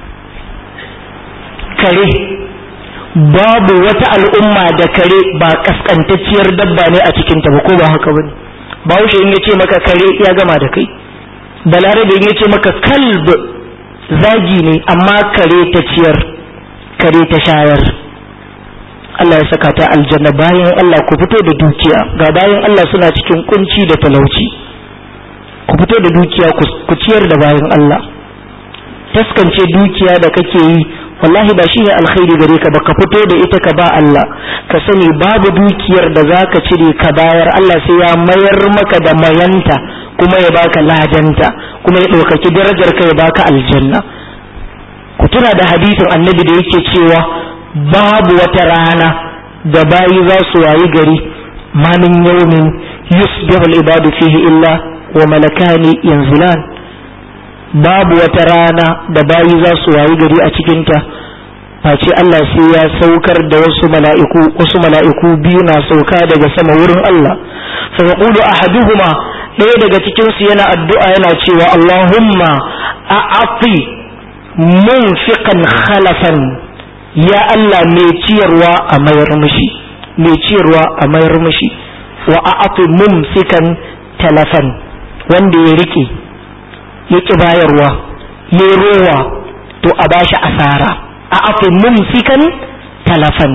S1: Kare, babu wata al'umma da kare ba kaskantacciyar dabba ne a cikinta ba, ko ba haka bane? Bahaushe in yace maka kare ya gama da kai, balarabe in yace maka kalb zagi ne, amma kare ta ciyar, kare ta shayar. Allah ya saka ta aljanna. Bayan Allah ku fito da dukiya, ga bayan Allah suna cikin kunci da talauci, ku fito da dukiya ku ciyar da bayan Allah. Taskance dukiya da kake yi wallahi ba shine alkhairi gare ka ba, ka fito da ita ka ba Allah. Ka sani babu dukiyar da zaka cire ka bayar, Allah sai ya mayar maka da mayanta, kuma ya baka ladanta, kuma ya ɗaukaki darajar ka, ya baka aljanna. Ku tuna da hadisin annabi da yake cewa babu wata rana da bayi za su wayi gari, ma min yawmin yusbihu al-ibadu fihi illa wa malakani yanzilan. Babu wata rana da bayi za su wayi gari a cikinta face Allah sai ya saukar da wasu mala'iku, wasu mala'iku biyu na sauka daga sama wurin Allah. Fa yaqulu ahaduhuma, ɗaya daga cikin su yana addu'a yana cewa Allahumma a'ati munfiqan khalafan, ya Allah mai ciyarwa a mayar mishi, mai ciyarwa a mayar mishi, wa a'ati mumsikan talafan, wanda ya rike ya ƙi bayarwa, ya rowa, to a bashi asara. A afi mumsikan talafan.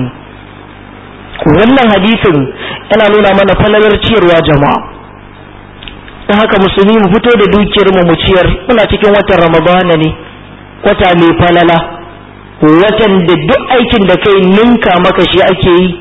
S1: Wannan hadisin yana nuna mana falalar ciyarwa jama'a. Don haka musulmi mu fito da dukiyar mu mu ciyar. Muna cikin watan Ramadana ne, wata mai falala, watan da duk aikin da kai ninka maka shi ake yi.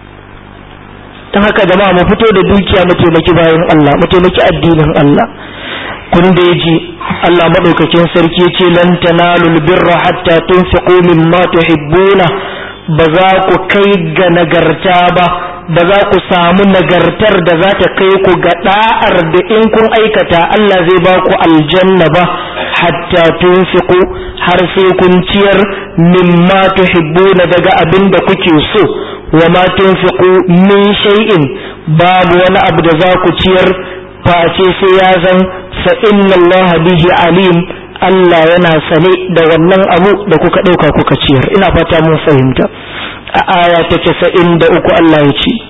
S1: Don haka jama'a mu fito da dukiya mu taimaki bayan Allah, mu taimaki addinin Allah. Kun da yaji Allah madaukakin sarki yace lan tanalul birra hatta tunfiqu mimma tuhibbuna, ba za ku kai ga nagarta ba, ba za ku samu nagartar da za ta kai ku ga da'ar da in kun aikata Allah zai ba ku aljanna ba, hatta tunfiqu, har sai kun ciyar mimma tuhibbuna daga abin da kuke so. Wa ma tunfiqu min shay'in, babu wani abu da za ku ciyar face sai ya zan fa inna Allah bihi alim, Allah yana sane da wannan abu da kuka ɗauka kuka ciyar. Ina fata mun fahimta. A aya ta casa'in da uku Allah ya ce,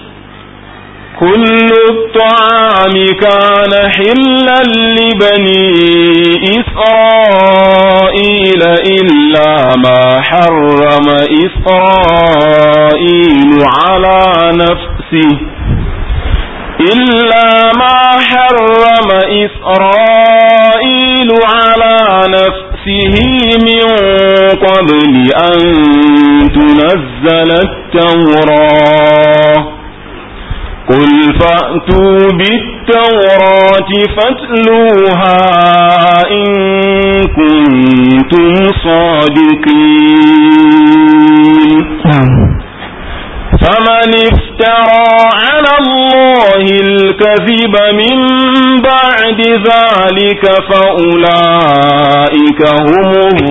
S2: كل الطعام كان حلا لبني إسرائيل إلا ما حرم إسرائيل على نفسه إلا ما حرم إسرائيل على نفسه من قبل أن تنزل التوراة قل فأتوا بالتوراة فاتلوها إن كنتم صادقين فمن افترى على الله الكذب من بعد ذلك فأولئك هم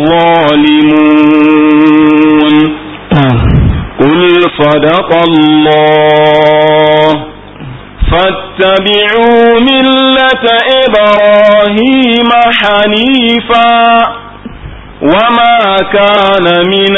S2: الظالمون قل صدق الله فاتبعوا ملة إبراهيم حنيفا وما كان من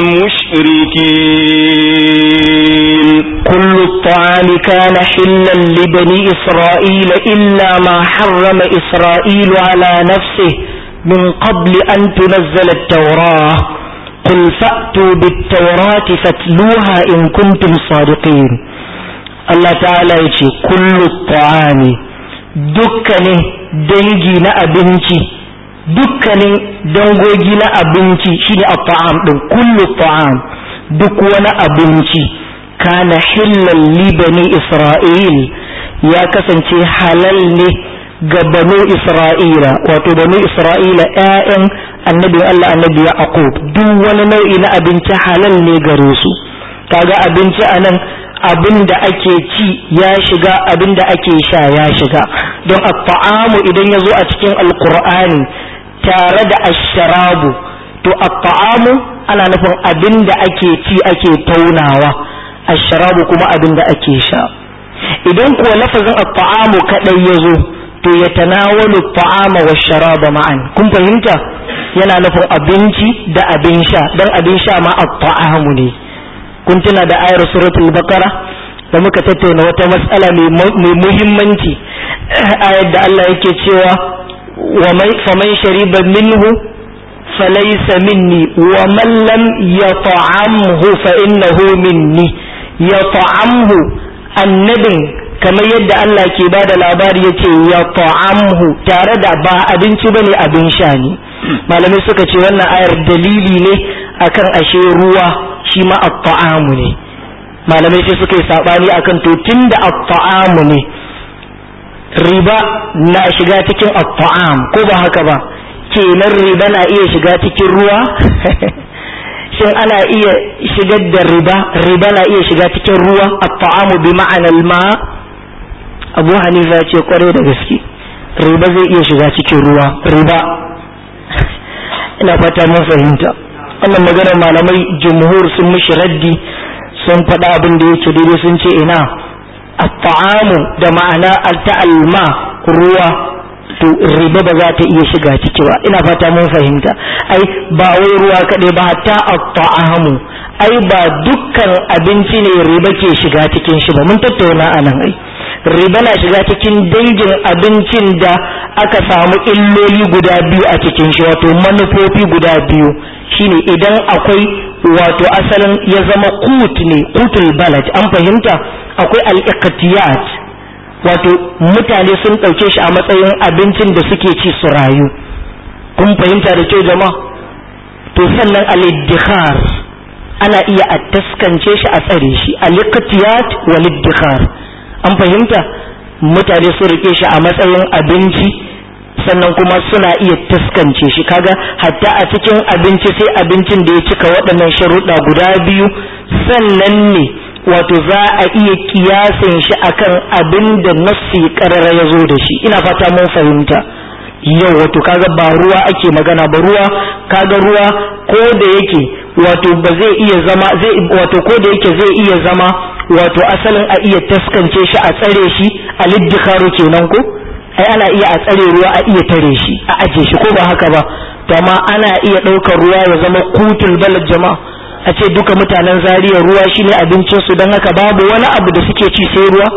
S2: المشركين
S1: كل الطعام كان حلا لبني إسرائيل إلا ما حرم إسرائيل على نفسه من قبل أن تنزل التوراة qul fa'tu bit-taurati fatluha in kuntum sadiqin. Allah ta'ala yace kullu ta'ami, dukkanin dangi na abinci, dukkanin dangogi na abinci shine at-ta'am din, kullu ta'am, duk wani abinci kana hillal li bani Isra'il, ya kasance halal ne ga banu Isra'ila, wato banu Isra'ila ƴaƴan annabi Allah annabi Yaqub, duk wani nau'i na abinci halal ne gare su. Kaga abinci anan abinda ake ci ya shiga, abinda ake sha ya shiga, don at-ta'amu idan yazo a cikin alqur'ani tare da ash-sharabu, to at-ta'amu ana nufin abinda ake ci ake taunawa, ash-sharabu kuma abinda ake sha. Idan kuwa lafazin at-ta'amu kadai yazo to ya tanawalu at-ta'ama wash-sharaba ma'an, kun fahimta, yana nufin abinci da abin sha, dan abin sha ma at-ta'amu ne. Kun tuna da ayar suratul baqara da muka tattauna wata mas'ala mai muhimmanci, ayar da Allah yake cewa wa man faman shariba minhu falaysa minni wa man lam yata'amhu fa innahu minni. Yata'amhu annabin kamar yadda Allah ke bada labari yace yata'amhu, tare da ba abinci bane abin sha ne. Malamai suka ce wannan ayar dalili ne akan ashe ruwa shi ma at-ta'amu ne. Malamai sai suka yi sabani akan to tunda at-ta'amu ne, riba na shiga cikin at-ta'am ko ba haka ba, kenan riba na iya shiga cikin ruwa? Shin ana iya shigar da riba, riba na iya shiga cikin ruwa? At-ta'amu bi ma'anar ma. Abu Hanifa ce kware da gaske riba zai iya shiga cikin ruwa, riba. Ina fata mun fahimta wannan maganar. Malamai jumhur sun mishi raddi, sun faɗa abin da yake daidai, sun ce ina at-ta'amu da ma'ana al-ta'alma ruwa, to riba ba za ta iya shiga ciki ba. Ina fata mun fahimta. Ai ba wai ruwa kaɗai ba, hatta at-ta'amu, ai ba dukkan abinci ne riba ke shiga cikin shi ba, mun tattauna anan. Ai riba na shiga cikin dangin abincin da aka samu illoli guda biyu a cikin shi, wato manufofi guda biyu. Shine idan akwai wato asalin ya zama qut ne, qutul balad, an fahimta, akwai al-iqtiyat, wato mutane sun dauke shi a matsayin abincin da suke ci su rayu, kun fahimta da kyau jama'a. To sannan al-iddikhar, ana iya a taskance shi a tsare shi, al-iqtiyat wal iddikhar, an fahimta, mutane sun rike shi a matsayin abinci sannan kuma suna iya taskance shi. Kaga hatta a cikin abinci sai abincin da ya cika waɗannan sharuɗa guda biyu, sannan ne wato za a iya kiyasin shi akan abin da nassi karara ya zo da shi. Ina fata mun fahimta. Yau wato kaga ba ruwa ake magana ba, ruwa kaga ruwa ko da yake wato ba zai iya zama zai wato ko da yake zai iya zama wato asalin a iya taskance shi a tsare shi, a liddikaru kenan ko, ai ana iya a tsare ruwa a iya tare shi a aje shi ko ba haka ba. To amma ana iya ɗaukar ruwa ya zama kutul balad jama'a, a ce duka mutanen Zaria ruwa shine abincin su, don haka babu wani abu da suke ci sai ruwa,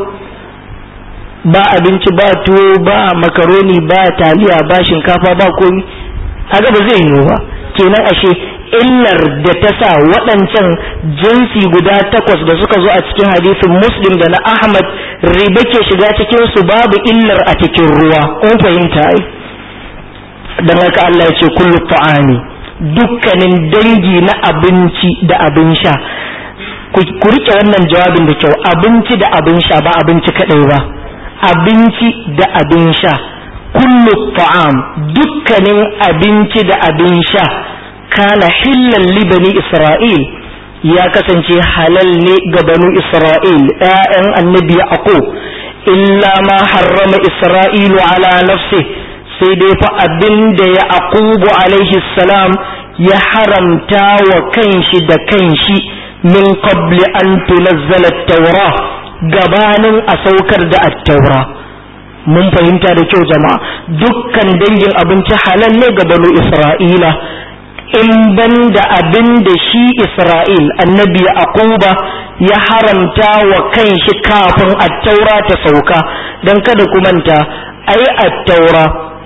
S1: ba abinci ba tuwo ba makaroni ba taliya ba shinkafa ba komi. Haka ba zai yiwu ba. Kenan ashe illar da ta sa waɗancan jinsi guda takwas da suka zo a cikin hadisin Muslim da na Ahmad riba ke shiga cikin su, babu illar a cikin ruwa, kun fahimta ai. Dan haka Allah ya ce kullu ta'ani, dukkanin dangi na abinci da abin sha. Ku rike wannan jawabin da kyau, abinci da abin sha, ba abinci kadai ba, abinci da abin sha. Kullu ta'am, dukkanin abinci da abin sha, kana hillan li bani Isra'il, ya kasance halal ne ga banu Isra'il, ƴaƴan annabi Yaqub, illa ma harrama Isra'ilu ala nafsi, sai dai fa abin da Yaqubu alaihi salam ya haramta wa kanshi da kanshi, min qabli an tunazzala at-taura, gabanin a saukar da at-taura. Mun fahimta da kyau jama'a, dukkan dangin abinci halal ne ga banu Isra'ila, in ban da abin da shi Isra'il annabi Yaquba ya haramta wa kanshi kafin at-taura ta sauka. Dan kada ku manta, ai at-taura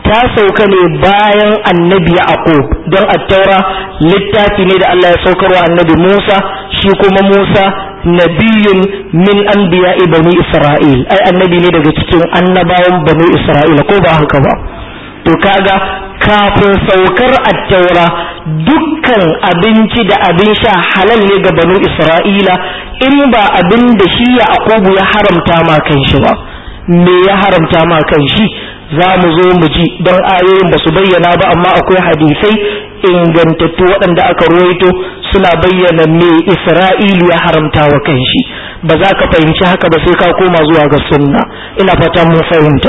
S1: ta sauka ne bayan annabi Yaqub don at-taura littafi ne da Allah ya saukarwa annabi Musa, shi kuma Musa nabiyun min anbiya'i bani Isra'il, ai annabi ne daga cikin annabawan bani Isra'ila, ko ba haka ba? to kaga kafin saukar at-taura dukkan abinci da abin sha halal ne ga banu Isra'ila in ba abin da shi Yaqubu ya haramta ma kan shi ba. Me ya haramta ma kan shi za mu zo mu ji don ayoyin ba su bayyana ba, amma akwai hadisai ingantattu waɗanda aka ruwaito suna bayyana me Isra'ilu ya haramta wa kan shi. Ba za ka fahimci haka ba sai ka koma zuwa ga sunna. Ina fata mun fahimta.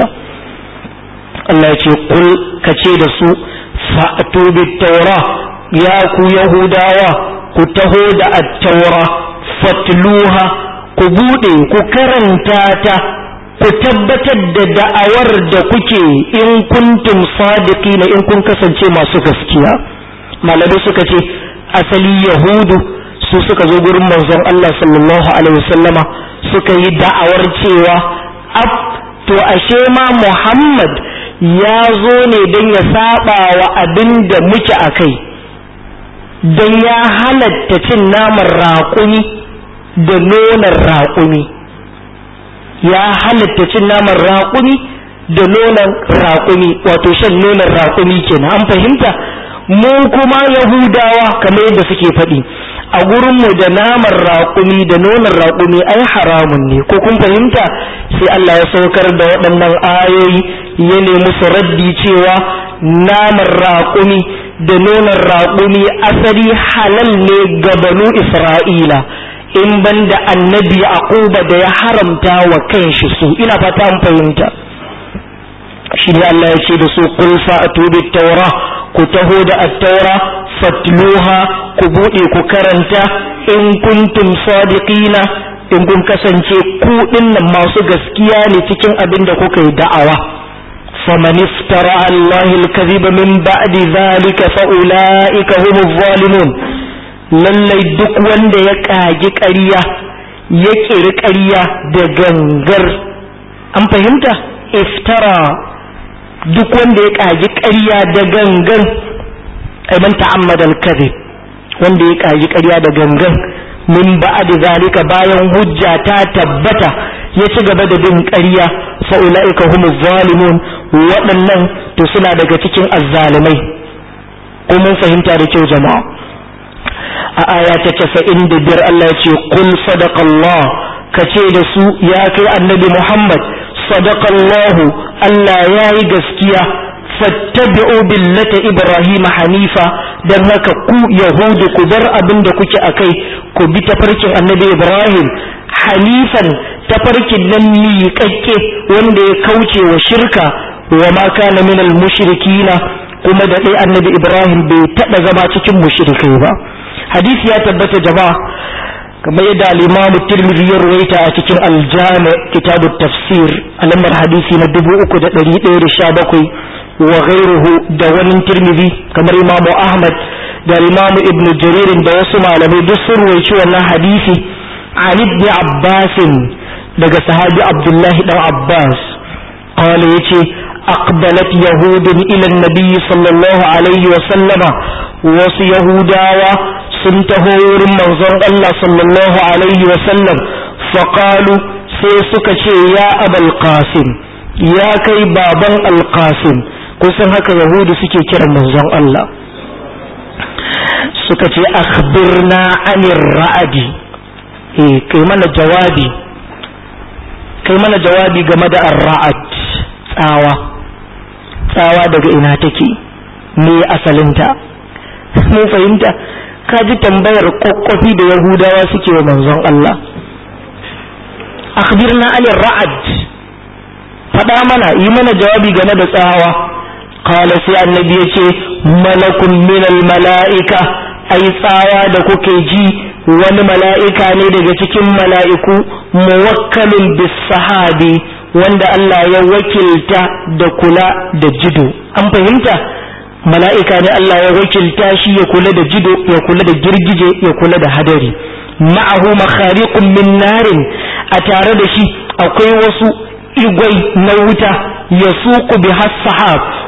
S1: Allah ya ce kul kace da su fa'tu bit-taura, ya ku yahudawa ku taho da at-taura, fatluha ku bude ku karanta ta, ku tabbatar da da'awar da kuke in kuntum sadiqina, in kun kasance masu gaskiya. Malamai suka ce asali yahudu su suka zo gurin manzon Allah sallallahu alaihi wasallama suka yi da'awar cewa ab to ashe ma Muhammad ya zo ne don ya saba wa abin da muke a kai, don ya halatta cin naman raƙumi da nonon raƙumi, ya halatta cin naman raƙumi da nonon raƙumi, wato shan nonon raƙumi kenan. An fahimta? Mu kuma Yahudawa kamar yadda suke faɗi, a gurinmu da naman raƙumi da nonon raƙumi ai haramun ne, ko kun fahimta? Sai Allah ya saukar da waɗannan ayoyi ya nemi su raddi cewa naman raƙumi da nonon raƙumi asali halal ne ga banu Isra'ila, in ban da annabi Yaquba da ya haramta wa kanshi su. Ina fata an fahimta. Shi ne Allah ya ce da su qul fa'tu bit-taura, ku taho da at-taura, fatluha ku bude ku karanta, in kuntum sadiqina, in kun kasance ku dinnan masu gaskiya ne cikin abin da kuka yi da'awa. faman iftara Allahi al-kadhiba min ba'di dhalika fa ulaika humuz zalimun, lallai duk wanda ya kagi ƙarya ya kiri ƙarya da gangar. An fahimta? Iftara duk wanda ya kagi ƙarya da gangan, ai man ta'ammada al-kadhib, wanda ya kagi ƙarya da gangan min ba'd zalika, bayan hujja ta tabbata ya ci gaba da bin ƙarya, fa ulaika humuz zalimun, waɗannan to suna daga cikin azzalimai. Ko mun fahimta da kyau jama'a? A aya ta casa'in da biyar Allah ya ce qul sadaqallah, kace da su ya kai annabi Muhammad, sadaqallahu, Allah yayi gaskiya, fattabi'u billata Ibrahim hanifa, dan haka ku yahudu ku bar abin da kuke akai, ku bi tafarkin annabi Ibrahim hanifan, tafarkin nan miƙaƙƙe wanda ya kauce wa shirka, wa ma kana minal mushrikina, kuma da dai annabi Ibrahim bai taɓa zama cikin mushrikai ba. Hadisi ya tabbata jama'a kamar yadda al-Imam Tirmidhi ya rawaita a cikin al-Jami' kitabut tafsir a lambar hadisi na dubu uku da ɗari ɗaya da sha bakwai wa ghayruhu, da wani Tirmidhi kamar Imam Ahmad da Imam Ibn Jarir da wasu malamai duk sun rawaici wannan hadisi an ibn Abbas daga sahabi Abdullahi dan Abbas qala yace aqbalat yahudun ila an-nabi sallallahu alaihi wa sallama, wasu yahudawa sun taho wurin manzon Allah sallallahu alaihi wa sallam, faqalu sai suka ce ya abul qasim, ya kai baban al-qasim. kusan haka yahudu suke kiran manzon Allah, suka ce akhbirna anir ra'adi, eh kai mana jawabi kai mana jawabi game da ar-ra'ad, tsawa tsawa daga ina take, me asalinta? mun fahimta? ka ji tambayar kokkofi da yahudawa suke wa manzon Allah, akhbirna anir ra'ad, faɗa mana, yi mana jawabi game da tsawa. qala sai annabi yace malakun minal mala'ika, ai tsawa da kuke ji wani mala'ika ne daga cikin mala'iku, muwakkalun bis sahabi, wanda Allah ya wakilta da kula da jido. An fahimta? mala'ika ne Allah ya wakilta shi ya kula da jido, ya kula da girgije, ya kula da hadari. ma'ahu makhariqun min narin, a tare da shi akwai wasu igwai na wuta, ya suku bi sahab,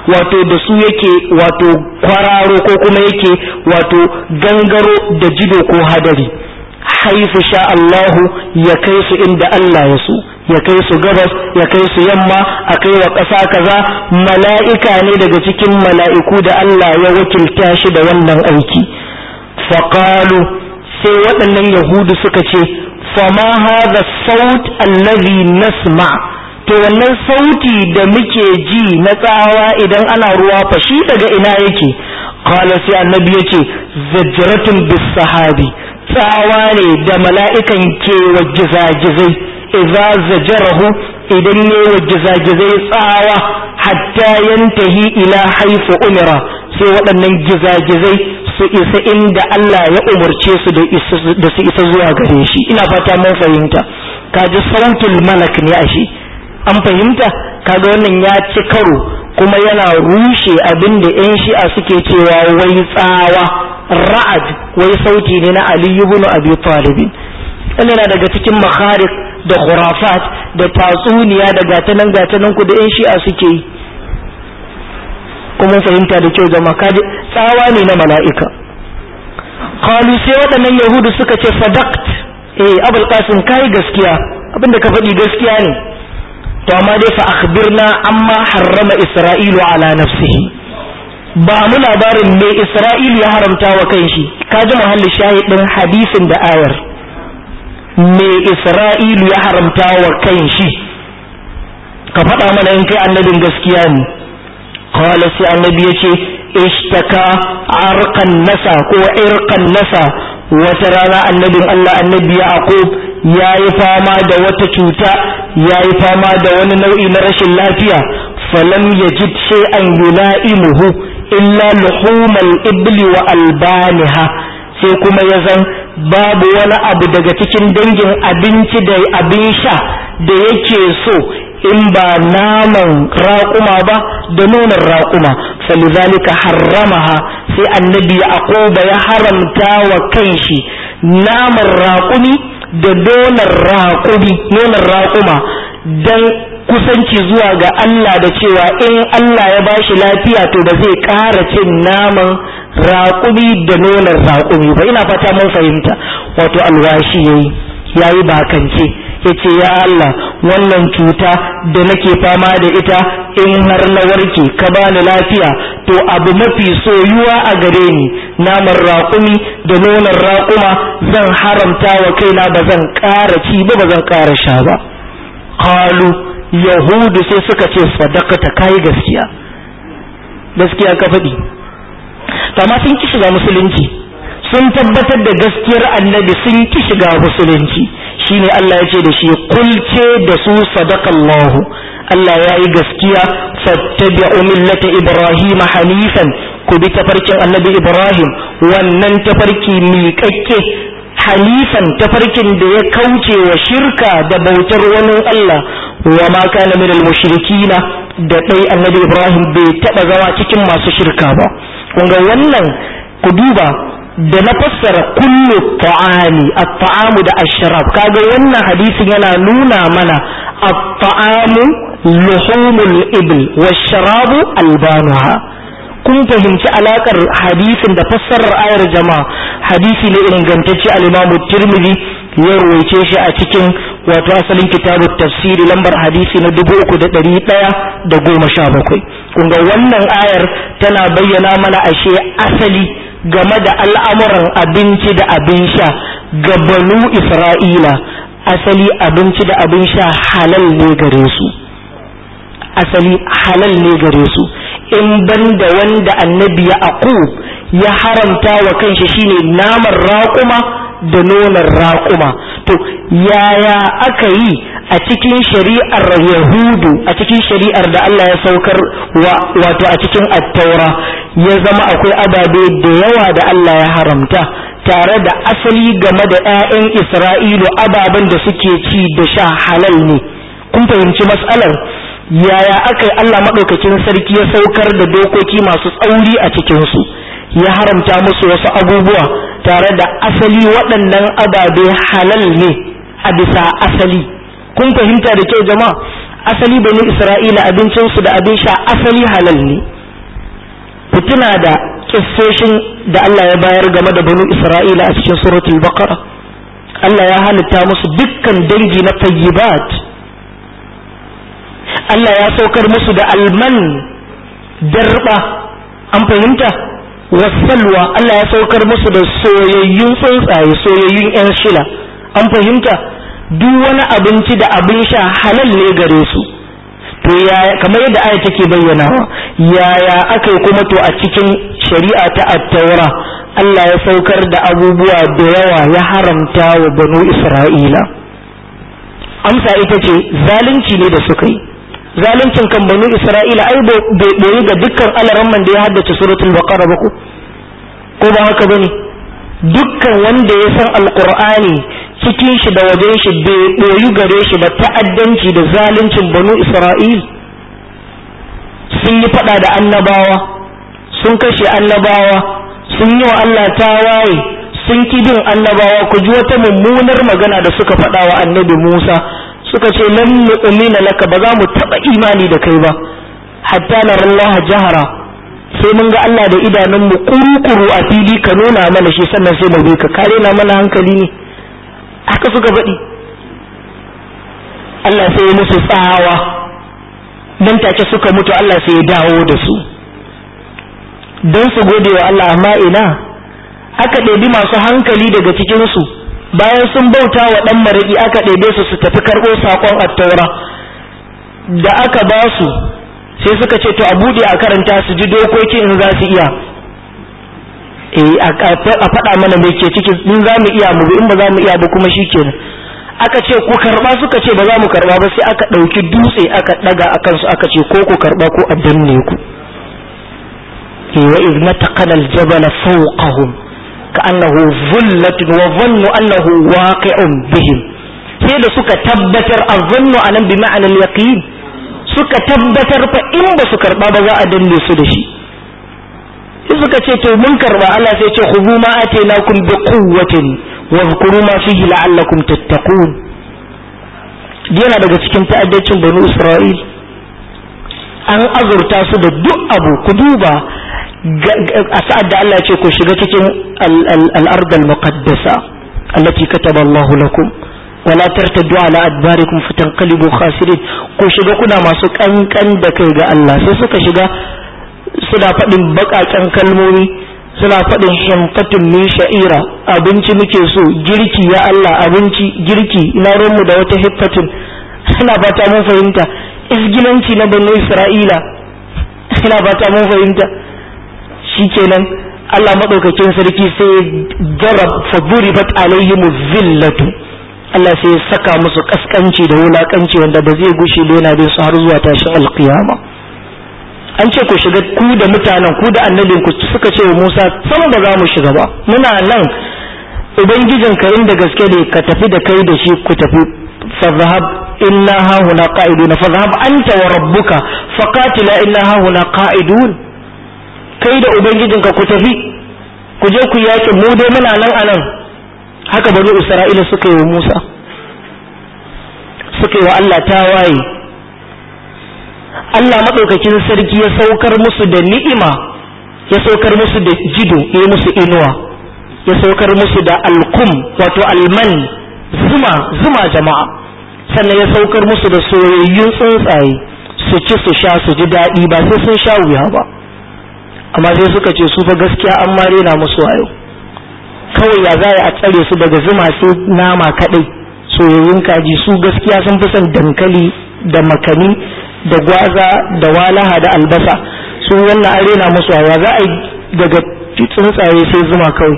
S1: wato da su yake wato kwararo ko kuma yake wato gangaro da jido ko hadari. haifu sha Allahu ya kai su inda Allah ya so, ya kai su gabas, ya kai su yamma, a kai wa ƙasa kaza. Mala'ika ne daga cikin mala'iku da Allah ya wakilta shi da wannan aiki. Faƙalu, sai waɗannan Yahudu suka ce, fama hadha saut allazi nasma, to wannan sauti da muke ji na tsawa idan ana ruwa fa shi daga ina yake? Qala sai annabi yace zajratun bis sahabi, tsawa ne da mala'ikan ke wa gizagizai, idza zajarahu idan ne wa gizagizai tsawa hatta yantahi ila haifu umira, sai waɗannan gizagizai su isa inda Allah ya umarce su da su isa zuwa gare shi. Ina fata mun fahimta. Kaji sautul malak ne ashe, an fahimta? Kaga wannan ya ci karo kuma yana rushe abin da ƴan shi'a suke cewa wai tsawa ra'ad wai sauti ne na Ali ibn Abi Talib. Wannan yana daga cikin makharik da khurafat da tatsuniya da gatanan gatanan ku da ƴan shi'a suke yi. Kuma fahimta da kyau jama'a, kaji tsawa ne na mala'ika. Qalu sai waɗannan Yahudu suka ce sadaqt, eh Abul Qasim kai gaskiya, abinda ka faɗi gaskiya ne. To amma dai fa akhbirna amma harrama Isra'ilu ala nafsihi, ba mu labarin me Isra'ilu ya haramta wa kanshi. Kaji muhallin shahidin hadisin da ayar, me Isra'ilu ya haramta wa kanshi, ka faɗa mana in kai annabin gaskiya ne. Qala sai annabi yace ishtaka arqan nasa ko irqan nasa, wata rana annabin Allah annabi Yaqub yayi fama da wata cuta, yayi fama da wani nau'i na rashin lafiya. Falam yajid shay'an yula'imuhu illa luhumal ibli wa albaniha, sai kuma yazan babu wani abu daga cikin dangin abinci da abin sha da yake so in ba naman raƙuma ba da nonon raƙuma. Falizalika harramaha, sai annabi Yaquba ya haramta wa kanshi naman raƙumi da nonon raƙumi nonon raƙuma dan kusanci zuwa ga Allah da cewa in Allah ya bashi lafiya to ba zai ƙara cin naman raƙumi da nonon raƙumi ba. Ina fata mun fahimta. Wato alwashi yayi yayi bakance, yace ya Allah wannan cuta da nake fama da ita in har na warke ka bani lafiya to abu mafi soyuwa a gare ni naman raƙumi da nonon raƙuma zan haramta wa kaina, ba zan ƙara ci ba, ba zan ƙara sha ba. Qalu Yahudu sai suka ce sadaqata, kai gaskiya, gaskiya ka faɗi. To amma sun ki shiga musulunci, sun tabbatar da gaskiyar annabi, sun ki shiga musulunci. Shine Allah ya ce da shi kulce da su sadaqallahu, Allah ya yi gaskiya. Fattabi'u millata Ibrahim hanifan, ku bi tafarkin annabi Ibrahim, wannan tafarki miƙaƙƙe, hanifan tafarkin da ya kauce wa shirka da bautar wani Allah. Wa ma kana minal mushrikina, da dai annabi Ibrahim bai taɓa zama cikin masu shirka ba. Kun ga wannan, ku duba da na fassara kullu ta'ami, at-ta'amu da ash-sharab, kaga wannan hadisin yana nuna mana at-ta'amu luhumul ibl wash-sharabu albanuha. Kun fahimci alakar hadisin da fassarar ayar jama'a. Hadisi ne ingantacce, al-Imam Tirmidhi ya rawaice shi a cikin wato asalin kitabut tafsiri lambar hadisi na dubu uku da ɗari ɗaya da goma sha bakwai. Kun ga wannan ayar tana bayyana mana ashe asali game da al'amuran abinci da abin sha ga banu Isra'ila, asali abinci da abin sha halal ne gare su, asali halal ne gare su, in banda wanda annabi Yaqub ya haramta wa kanshi shine naman raƙuma da nonon raƙuma. To yaya aka yi a cikin shari'ar Yahudu, a cikin shari'ar da Allah ya saukar wato a cikin Attaura, ya zama akwai ababe da yawa da Allah ya haramta, tare da asali game da 'ya'yan Isra'ilu ababen da suke ci da sha halal ne. Kun fahimci mas'alar? Yaya aka yi Allah maɗaukakin sarki ya saukar da dokoki masu tsauri a cikinsu, ya haramta musu wasu abubuwa, tare da asali waɗannan ababe halal ne a bisa asali. Kun fahimta da kyau jama'a? Asali bani Isra'ila abincinsu da abin sha asali halal ne, ku tuna da kissoshin da Allah ya bayar game da banu Isra'ila a cikin suratul Baqara. Allah ya halitta musu dukkan dangi na tayyibat. Allah ya saukar musu da alman darba, an fahimta, wasalwa. Allah ya saukar musu da soyayyun tsuntsaye, soyayyun yan shila, an fahimta. Duk wani abinci da abin sha halal ne gare su. To yaya, kamar yadda aya take bayyanawa, yaya aka yi kuma to a cikin shari'a ta at-taura Allah ya saukar da abubuwa da yawa ya haramta wa banu Isra'ila? Amsa ita ce zalunci ne da suka yi. Zaluncin kan banu Isra'ila ai bai boye ga dukkan alaramman da ya haddace suratul Baqara ba ko ko ba haka bane? Dukkan wanda ya san alqur'ani cikin shi da wajen shi bai boyu gare shi ba ta'addanci da zaluncin banu Isra'il. Sun yi fada da annabawa, sun kashe annabawa, sun yi wa Allah tawaye, sun kidin annabawa. Ku ji wata mummunar magana da suka fada wa annabi Musa, suka ce lan nu'mina laka, ba za mu taba imani da kai ba hatta nara Allah jahara, sai mun ga Allah da idanun mu kurukuru a fili ka nuna mana shi sannan sai mu bi ka. Kare na mana hankali ne? Haka suka faɗi. Allah sai ya musu tsawa, dan take suka mutu. Allah sai ya dawo da su don su gode wa Allah, amma ina aka ɗebi masu hankali daga cikin su, bayan sun bauta wa ɗan maraƙi aka ɗebe su su tafi karɓo saƙon attaura. Da aka ba su sai suka ce to a buɗe a karanta su ji dokokin in za su iya. Eh, a faɗa mana me ke cikin, in za mu iya mu bi, in ba za mu iya ba kuma shikenan. Aka ce ku karɓa, suka ce ba za mu karɓa ba, sai aka ɗauki dutse aka ɗaga a kansu aka ce ko ku karɓa ko a danne ku. Eh, wa iz nataqala al-jabala fawqahum ka'annahu zullatun wa dhannu annahu waqi'un bihim. Sai da suka tabbatar, azannu anan bi ma'ana al-yaqin, suka tabbatar fa in ba su karɓa ba za a danne su da shi. suka ce to mun karba. Allah sai ce khudhu ma atainakum bi quwwatin wa dhkuru ma fihi la'allakum tattaqun. yana daga cikin ta'addacin banu Isra'il, an azurta su da duk abu. ku duba a sa'ad da Allah ya ce ku shiga cikin al-ard al-muqaddasa allati kataba Allahu lakum wa la tartaddu ala adbarikum fatanqalibu khasirin. ku shiga kuna masu kankan da kai ga Allah. sai suka shiga suna faɗin baƙaƙen kalmomi, suna faɗin himfatun min sha'ira, abinci muke so, girki ya Allah, abinci, girki, ina ranmu da wata hiffatun. ina fata mun fahimta, isgilanci na banu Isra'ila, ina fata mun fahimta. Shikenan Allah madaukakin sarki sai jarab fa duribat alaihim zillatu, Allah sai ya saka musu kaskanci da wulakanci wanda ba zai gushe ba yana bin su har zuwa tashin alqiyama. An ce ku shiga ku da mutanen ku da annabin ku, suka ce wa Musa sama ba za mu shiga ba, muna nan ubangijin ka inda gaske ne ka tafi da kai da shi ku tafi. fadhhab inna hahuna qa'idun fadhhab anta wa rabbuka faqatila inna hahuna qa'idun. kai da ubangijin ka ku tafi ku je ku yaki, mu dai muna nan anan. haka bani Isra'ila suka yi wa Musa, suka yi wa Allah tawaye. Allah maɗaukakin sarki ya saukar musu da ni'ima, ya saukar musu da jido, ya musu inuwa, ya saukar musu da alkum wato alman, zuma zuma jama'a. sannan ya saukar musu da soyayyun tsuntsaye, su ci su sha su ji daɗi ba sai sun sha wuya ba. amma sai suka ce su fa gaskiya an mare na musu wayo, kawai ya za a tsare su daga zuma sai nama kaɗai, soyayyun kaji. su gaskiya sun fi son dankali da makani da gwaza da walaha da albasa. su wannan an rena musu wayo, za a yi daga tsuntsaye sai zuma kawai.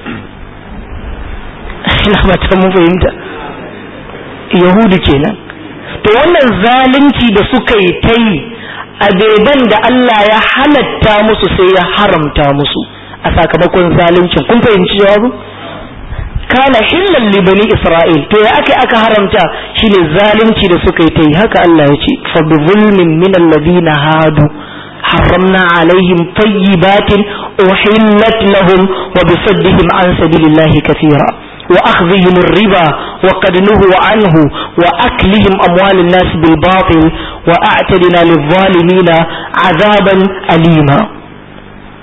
S1: ina mata mun fahimta. Yahudu kenan. to wannan zalunci da suka yi ta yi, abeban da Allah ya halatta musu sai ya haramta musu a sakamakon zaluncin. kun fahimci jawabu? kana hillan li bani Isra'il. to ya aka aka haramta? shine zalunci da suka yi ta yi. haka Allah ya ce fa bi zulmin min alladhina hadu harramna alaihim tayyibatin uhillat lahum wa bi saddihim an sabilillahi kathira wa akhdhihim ar-riba wa qad nuhu anhu wa aklihim amwal an-nas bil batil wa a'tadna lidh-dhalimina 'adaban alima.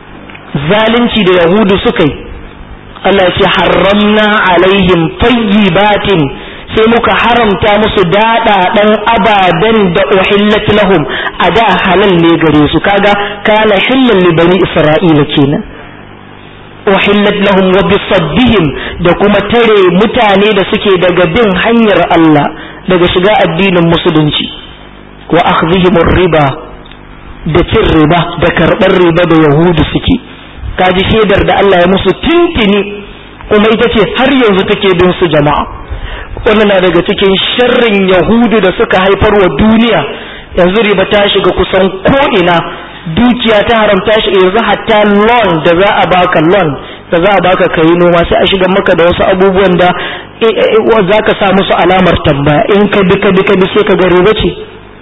S1: zalunci da yahudu suka yi Allah ya ce haramna alaihim tayyibatin sai muka haramta musu dada dan abadan da uhillat lahum ada halal ne gare su kaga kana hillan li bani isra'ila kenan uhillat lahum wa bisaddihim da kuma tare mutane da suke daga bin hanyar Allah daga shiga addinin musulunci wa akhdhihim riba da cin riba da karbar riba da yahudu suke kaji shedar da Allah ya musu tintini kuma ita ce har yanzu take bin su jama'a wannan na daga cikin sharrin yahudu da suka haifar wa duniya yanzu riba ta shiga kusan ko ina dukiya ta haramta shi yanzu hatta loan da za a baka loan da za a baka kai noma sai a shiga maka da wasu abubuwan da za ka sa musu alamar tambaya in ka bi ka bi ka bi sai ka ga riba ce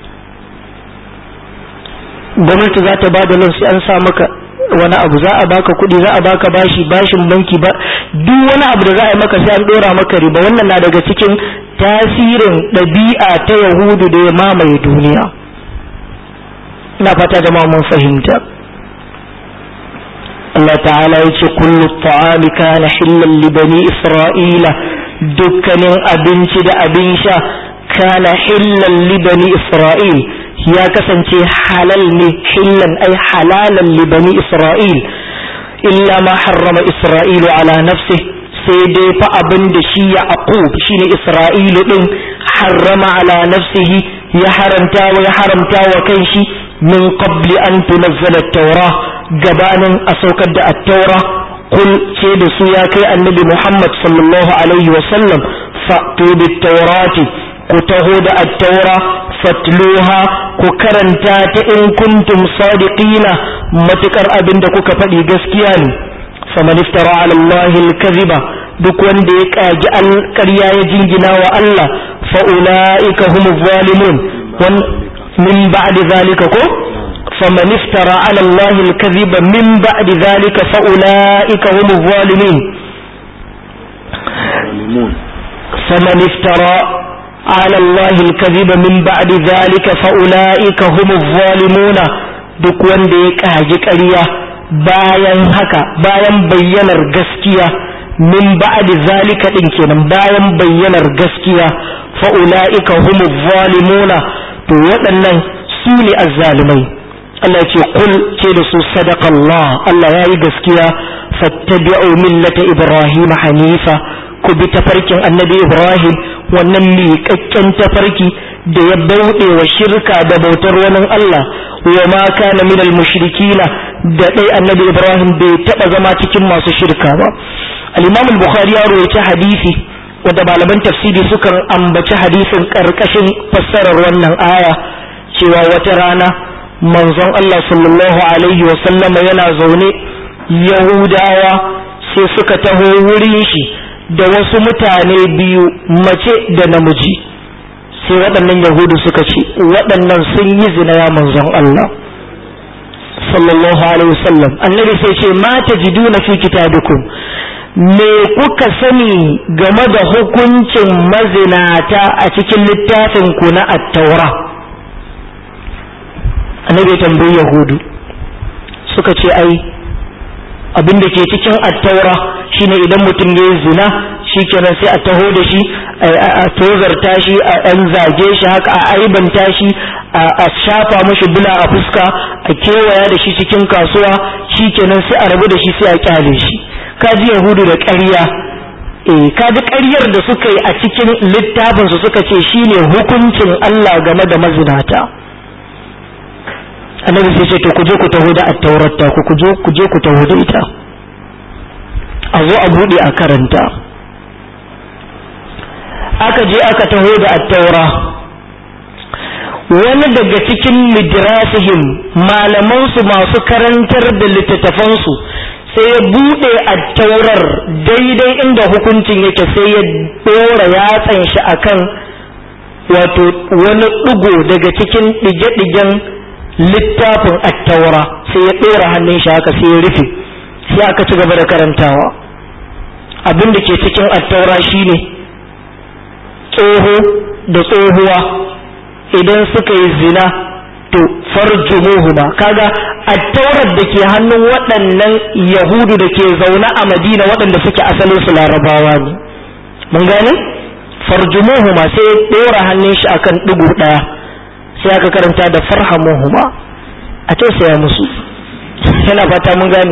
S1: gwamnati za ta ba da loan sai an sa maka wani abu za a baka kuɗi za a baka bashi bashin banki ba duk wani abu da za a yi maka sai an dora maka riba wannan na daga cikin tasirin ɗabi'a ta yahudu da ya mamaye duniya ina fata jama'a mun fahimta Allah ta'ala ya ce kullu ta'ami kana hillan li bani isra'ila dukkanin abinci da abin sha kana hillan li bani isra'il ya kasance halal ne hillan ai halalan li bani isra'il illa ma harrama isra'ilu ala nafsi sai dai fa abin da shi ya aqub shine isra'ilu din harrama ala nafsihi ya haramta wa ya haramta wa kanshi min qabli an tunazzala at-taura gabanin a saukar da at-taura kul ce da su ya kai annabi Muhammad sallallahu alaihi wa sallam fa'tu bit-taurati ku taho da at-taura fatluha ku karanta ta in kuntum sadiqina matukar abinda kuka faɗi gaskiya ne faman iftara ala Allah al-kadhiba duk wanda ya kaji alƙarya ya jingina wa Allah fa ulaika humuz zalimun wan min ba'di zalika ko faman iftara ala Allah al-kadhiba min ba'di zalika fa ulaika humuz zalimun faman iftara على الله الكذب من بعد ذلك فأولئك هم الظالمون duk wanda ya kaji ƙarya bayan haka bayan bayyanar gaskiya min ba'di zalika din kenan bayan bayyanar gaskiya fa ulaika humuz zalimuna to waɗannan su ne azzalimai Allah ce kul ce da su sadaqallah Allah yayi gaskiya fattabi'u millata ibrahim hanifa ku bi tafarkin annabi ibrahim wannan miƙaƙƙen tafarki da ya bauɗe wa shirka da bautar wani Allah wa ma kana minal mushrikina da dai annabi ibrahim bai taɓa zama cikin masu shirka ba al-imam al-bukhari ya rawaita hadisi wanda malaman tafsiri sukan ambaci hadisin karkashin fassarar wannan aya cewa wata rana manzon Allah sallallahu alaihi wa sallam yana zaune yahudawa sai suka taho wurin shi da wasu mutane biyu mace da namiji sai waɗannan yahudu suka ce waɗannan sun yi zina ya manzon Allah sallallahu alaihi wasallam annabi sai ce ma tajiduna fi kitabikum me kuka sani game da hukuncin mazinata a cikin littafin ku na at-taura annabi tambayi yahudu suka ce ai abin da ke cikin at-taura shine idan mutum ya yi zina shikenan sai a taho da shi a tozarta shi a ɗan zage shi haka a aibanta shi a shafa mashi bula a fuska a kewaya da shi cikin kasuwa shikenan sai a rabu da shi sai a kyale shi kaji yahudu da ƙarya eh kaji ƙaryar da suka yi a cikin littafin su suka ce shine hukuncin Allah game da mazinata annabi sai ce to ku je ku taho da at-taurata ku ku je ku je ku taho da ita a zo a bude a karanta aka je aka taho da at-taura wani daga cikin midrasihim malaman su masu karantar da littattafan su sai ya bude at-taurar daidai inda hukuncin yake sai ya dora yatsan shi akan wato wani digo daga cikin dige-digen littafin at-taura sai ya dora hannun shi haka sai ya rufe sai aka ci gaba da karantawa abin da ke cikin at-taura shine tsoho da tsohuwa idan suka yi zina to farjumuhuma kaga at-taurat da ke hannun waɗannan yahudu da ke zaune a Madina waɗanda suke asalin su larabawa ne mun gane farjumuhuma sai dora hannun shi akan digo daya sai aka karanta da farhamuhuma a tausaya musu yana fata mun gane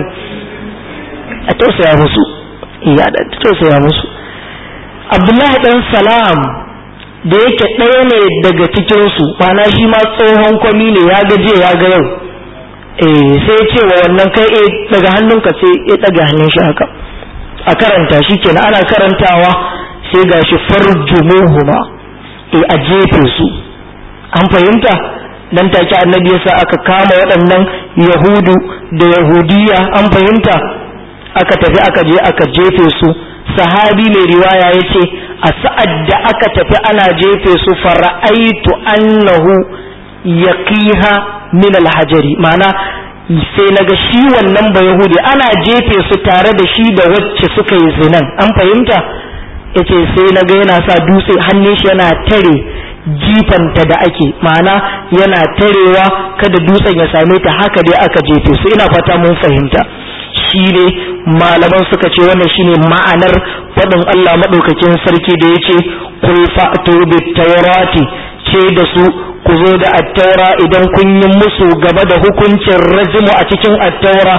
S1: a tausaya musu iya da tausaya musu Abdullahi dan Salam da yake ɗaya ne daga cikinsu mana shi ma tsohon kwami ne ya gaje ya ga yau eh sai ce wa wannan kai eh daga hannunka sai ya daga hannun shi haka a karanta shi kenan ana karantawa sai gashi farjumuhuma eh a jefe su an fahimta dan take annabi yasa aka kama waɗannan yahudu da yahudiya an fahimta aka tafi aka je aka jefe su sahabi mai riwaya yace a sa'ad da aka tafi ana jefe su fara'aitu annahu yaqiha min alhajari ma'ana sai naga shi wannan ba yahudi ana jefe su tare da shi da wacce suka yi zinan an fahimta yace sai naga yana sa dutse hannun shi yana tare jifanta da ake ma'ana yana tarewa kada dutsen ya same ta haka dai aka jefe su ina fata mun fahimta shi ne malaman suka ce wannan shine ma'anar faɗin Allah madaukakin sarki da yace qul fa'tu bit tawrati ce da su ku zo da at-taura idan kun yi musu gaba da hukuncin rajmu a cikin at-taura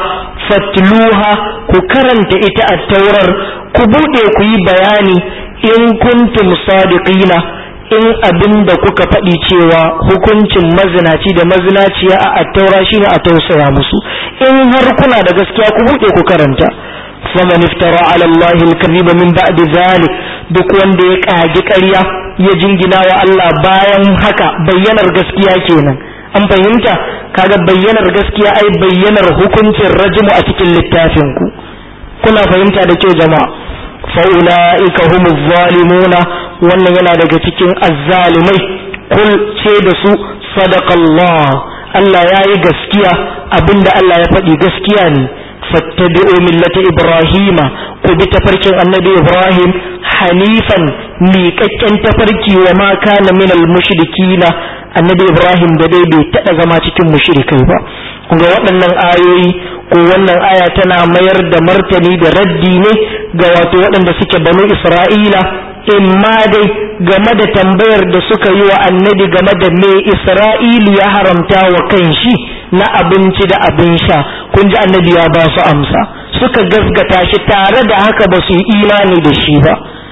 S1: fatluha ku karanta ita at-taurar ku bude ku yi bayani in kuntum sadiqina in abinda kuka faɗi cewa hukuncin mazinaci da mazinaciya a at-taura shine a tausaya musu in har kuna da gaskiya ku bude ku karanta faman iftara ala allahi al-kadhiba min ba'di zalik duk wanda ya kagi ƙarya ya jingina wa Allah bayan haka bayyanar gaskiya kenan an fahimta kaga bayyanar gaskiya ai bayyanar hukuncin rajmu a cikin littafin ku kuna fahimta da kyau jama'a fa ulaika humuz zalimuna wannan yana daga cikin azzalimai kul ce da su sadaqallah Allah yayi gaskiya abinda Allah ya faɗi gaskiya ne fattabi'u millata ibrahima ku bi tafarkin annabi ibrahim hanifan miƙaƙƙen tafarki wa ma kana minal mushrikina annabi ibrahim da dai bai taɓa zama cikin mushrikai ba kuma waɗannan ayoyi ko wannan aya tana mayar da martani da raddi ne ga wato waɗanda suke banu isra'ila imma dai game da tambayar da suka yi wa annabi game da me isra'ilu ya haramta wa kanshi na abinci da abin sha kun ji annabi ya ba su amsa suka gasgata shi tare da haka ba su yi imani da shi ba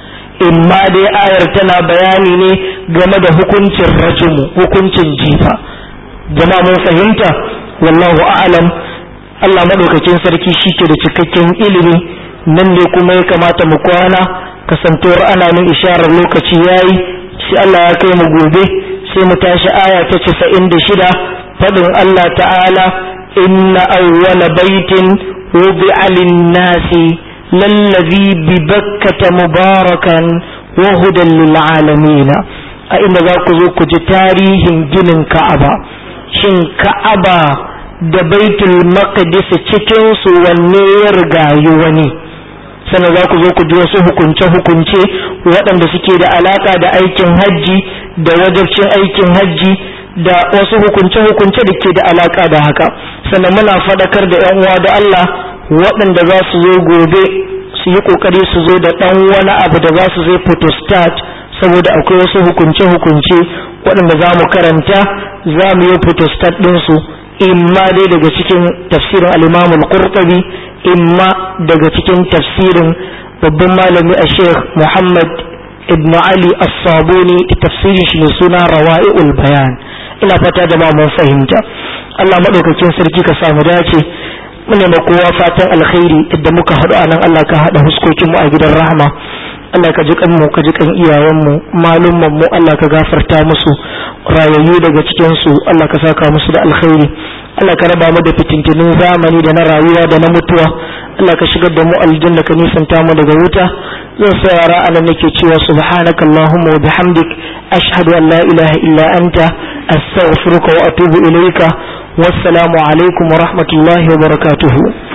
S1: imma dai ayar tana bayani ne game da hukuncin rajmu hukuncin jifa jama'a mun fahimta wallahu a'lam Allah madaukakin sarki shike da cikakken ilimi nan ne kuma ya kamata mu kwana kasantuwar ana min isharar lokaci yayi sai Allah ya kai mu gobe sai mu tashi aya ta casa'in da shida fadin Allah ta'ala inna awwala baitin wudi'a lin-nasi lallazi bi bakkata mubarakan wa hudan lil alamin a inda za ku zo ku ji tarihin ginin Ka'aba shin Ka'aba da Baitul Maqdis cikin su wanne ya rigayi wani sannan za ku zo ku ji wasu hukunce-hukunce waɗanda suke da alaƙa da aikin hajji da wajibcin aikin hajji da wasu hukunce-hukunce da ke da alaƙa da haka sannan muna faɗakar da 'yan uwa da Allah waɗanda za su zo gobe su yi ƙoƙari su zo da ɗan wani abu da za su zai photostat saboda akwai wasu hukunce-hukunce waɗanda za mu karanta za mu yi photostat ɗinsu imma dai daga cikin tafsirin al-Imam al-Qurtubi imma daga cikin tafsirin babban malami a Sheikh Muhammad ibn Ali as-Sabuni tafsirin shi ne suna Rawa'i'ul Bayan ina fata da ba mun fahimta Allah madaukakin sarki ka samu dace mune ma kowa fatan alkhairi idan muka haɗu anan Allah ka haɗa huskokin mu a gidan rahma Allah ka ji kan mu ka ji kan iyayen mu malumman mu Allah ka gafarta musu rayayyu daga cikin su Allah ka saka musu da alkhairi Allah ka raba mu da fitintunin zamani da na rayuwa da na mutuwa Allah ka shigar da mu aljanna ka nisanta mu daga wuta zan sayara anan nake cewa subhanakallahumma wa bihamdik ashhadu an la ilaha illa anta astaghfiruka wa atubu ilayka wassalamu alaikum wa rahmatullahi wa barakatuhu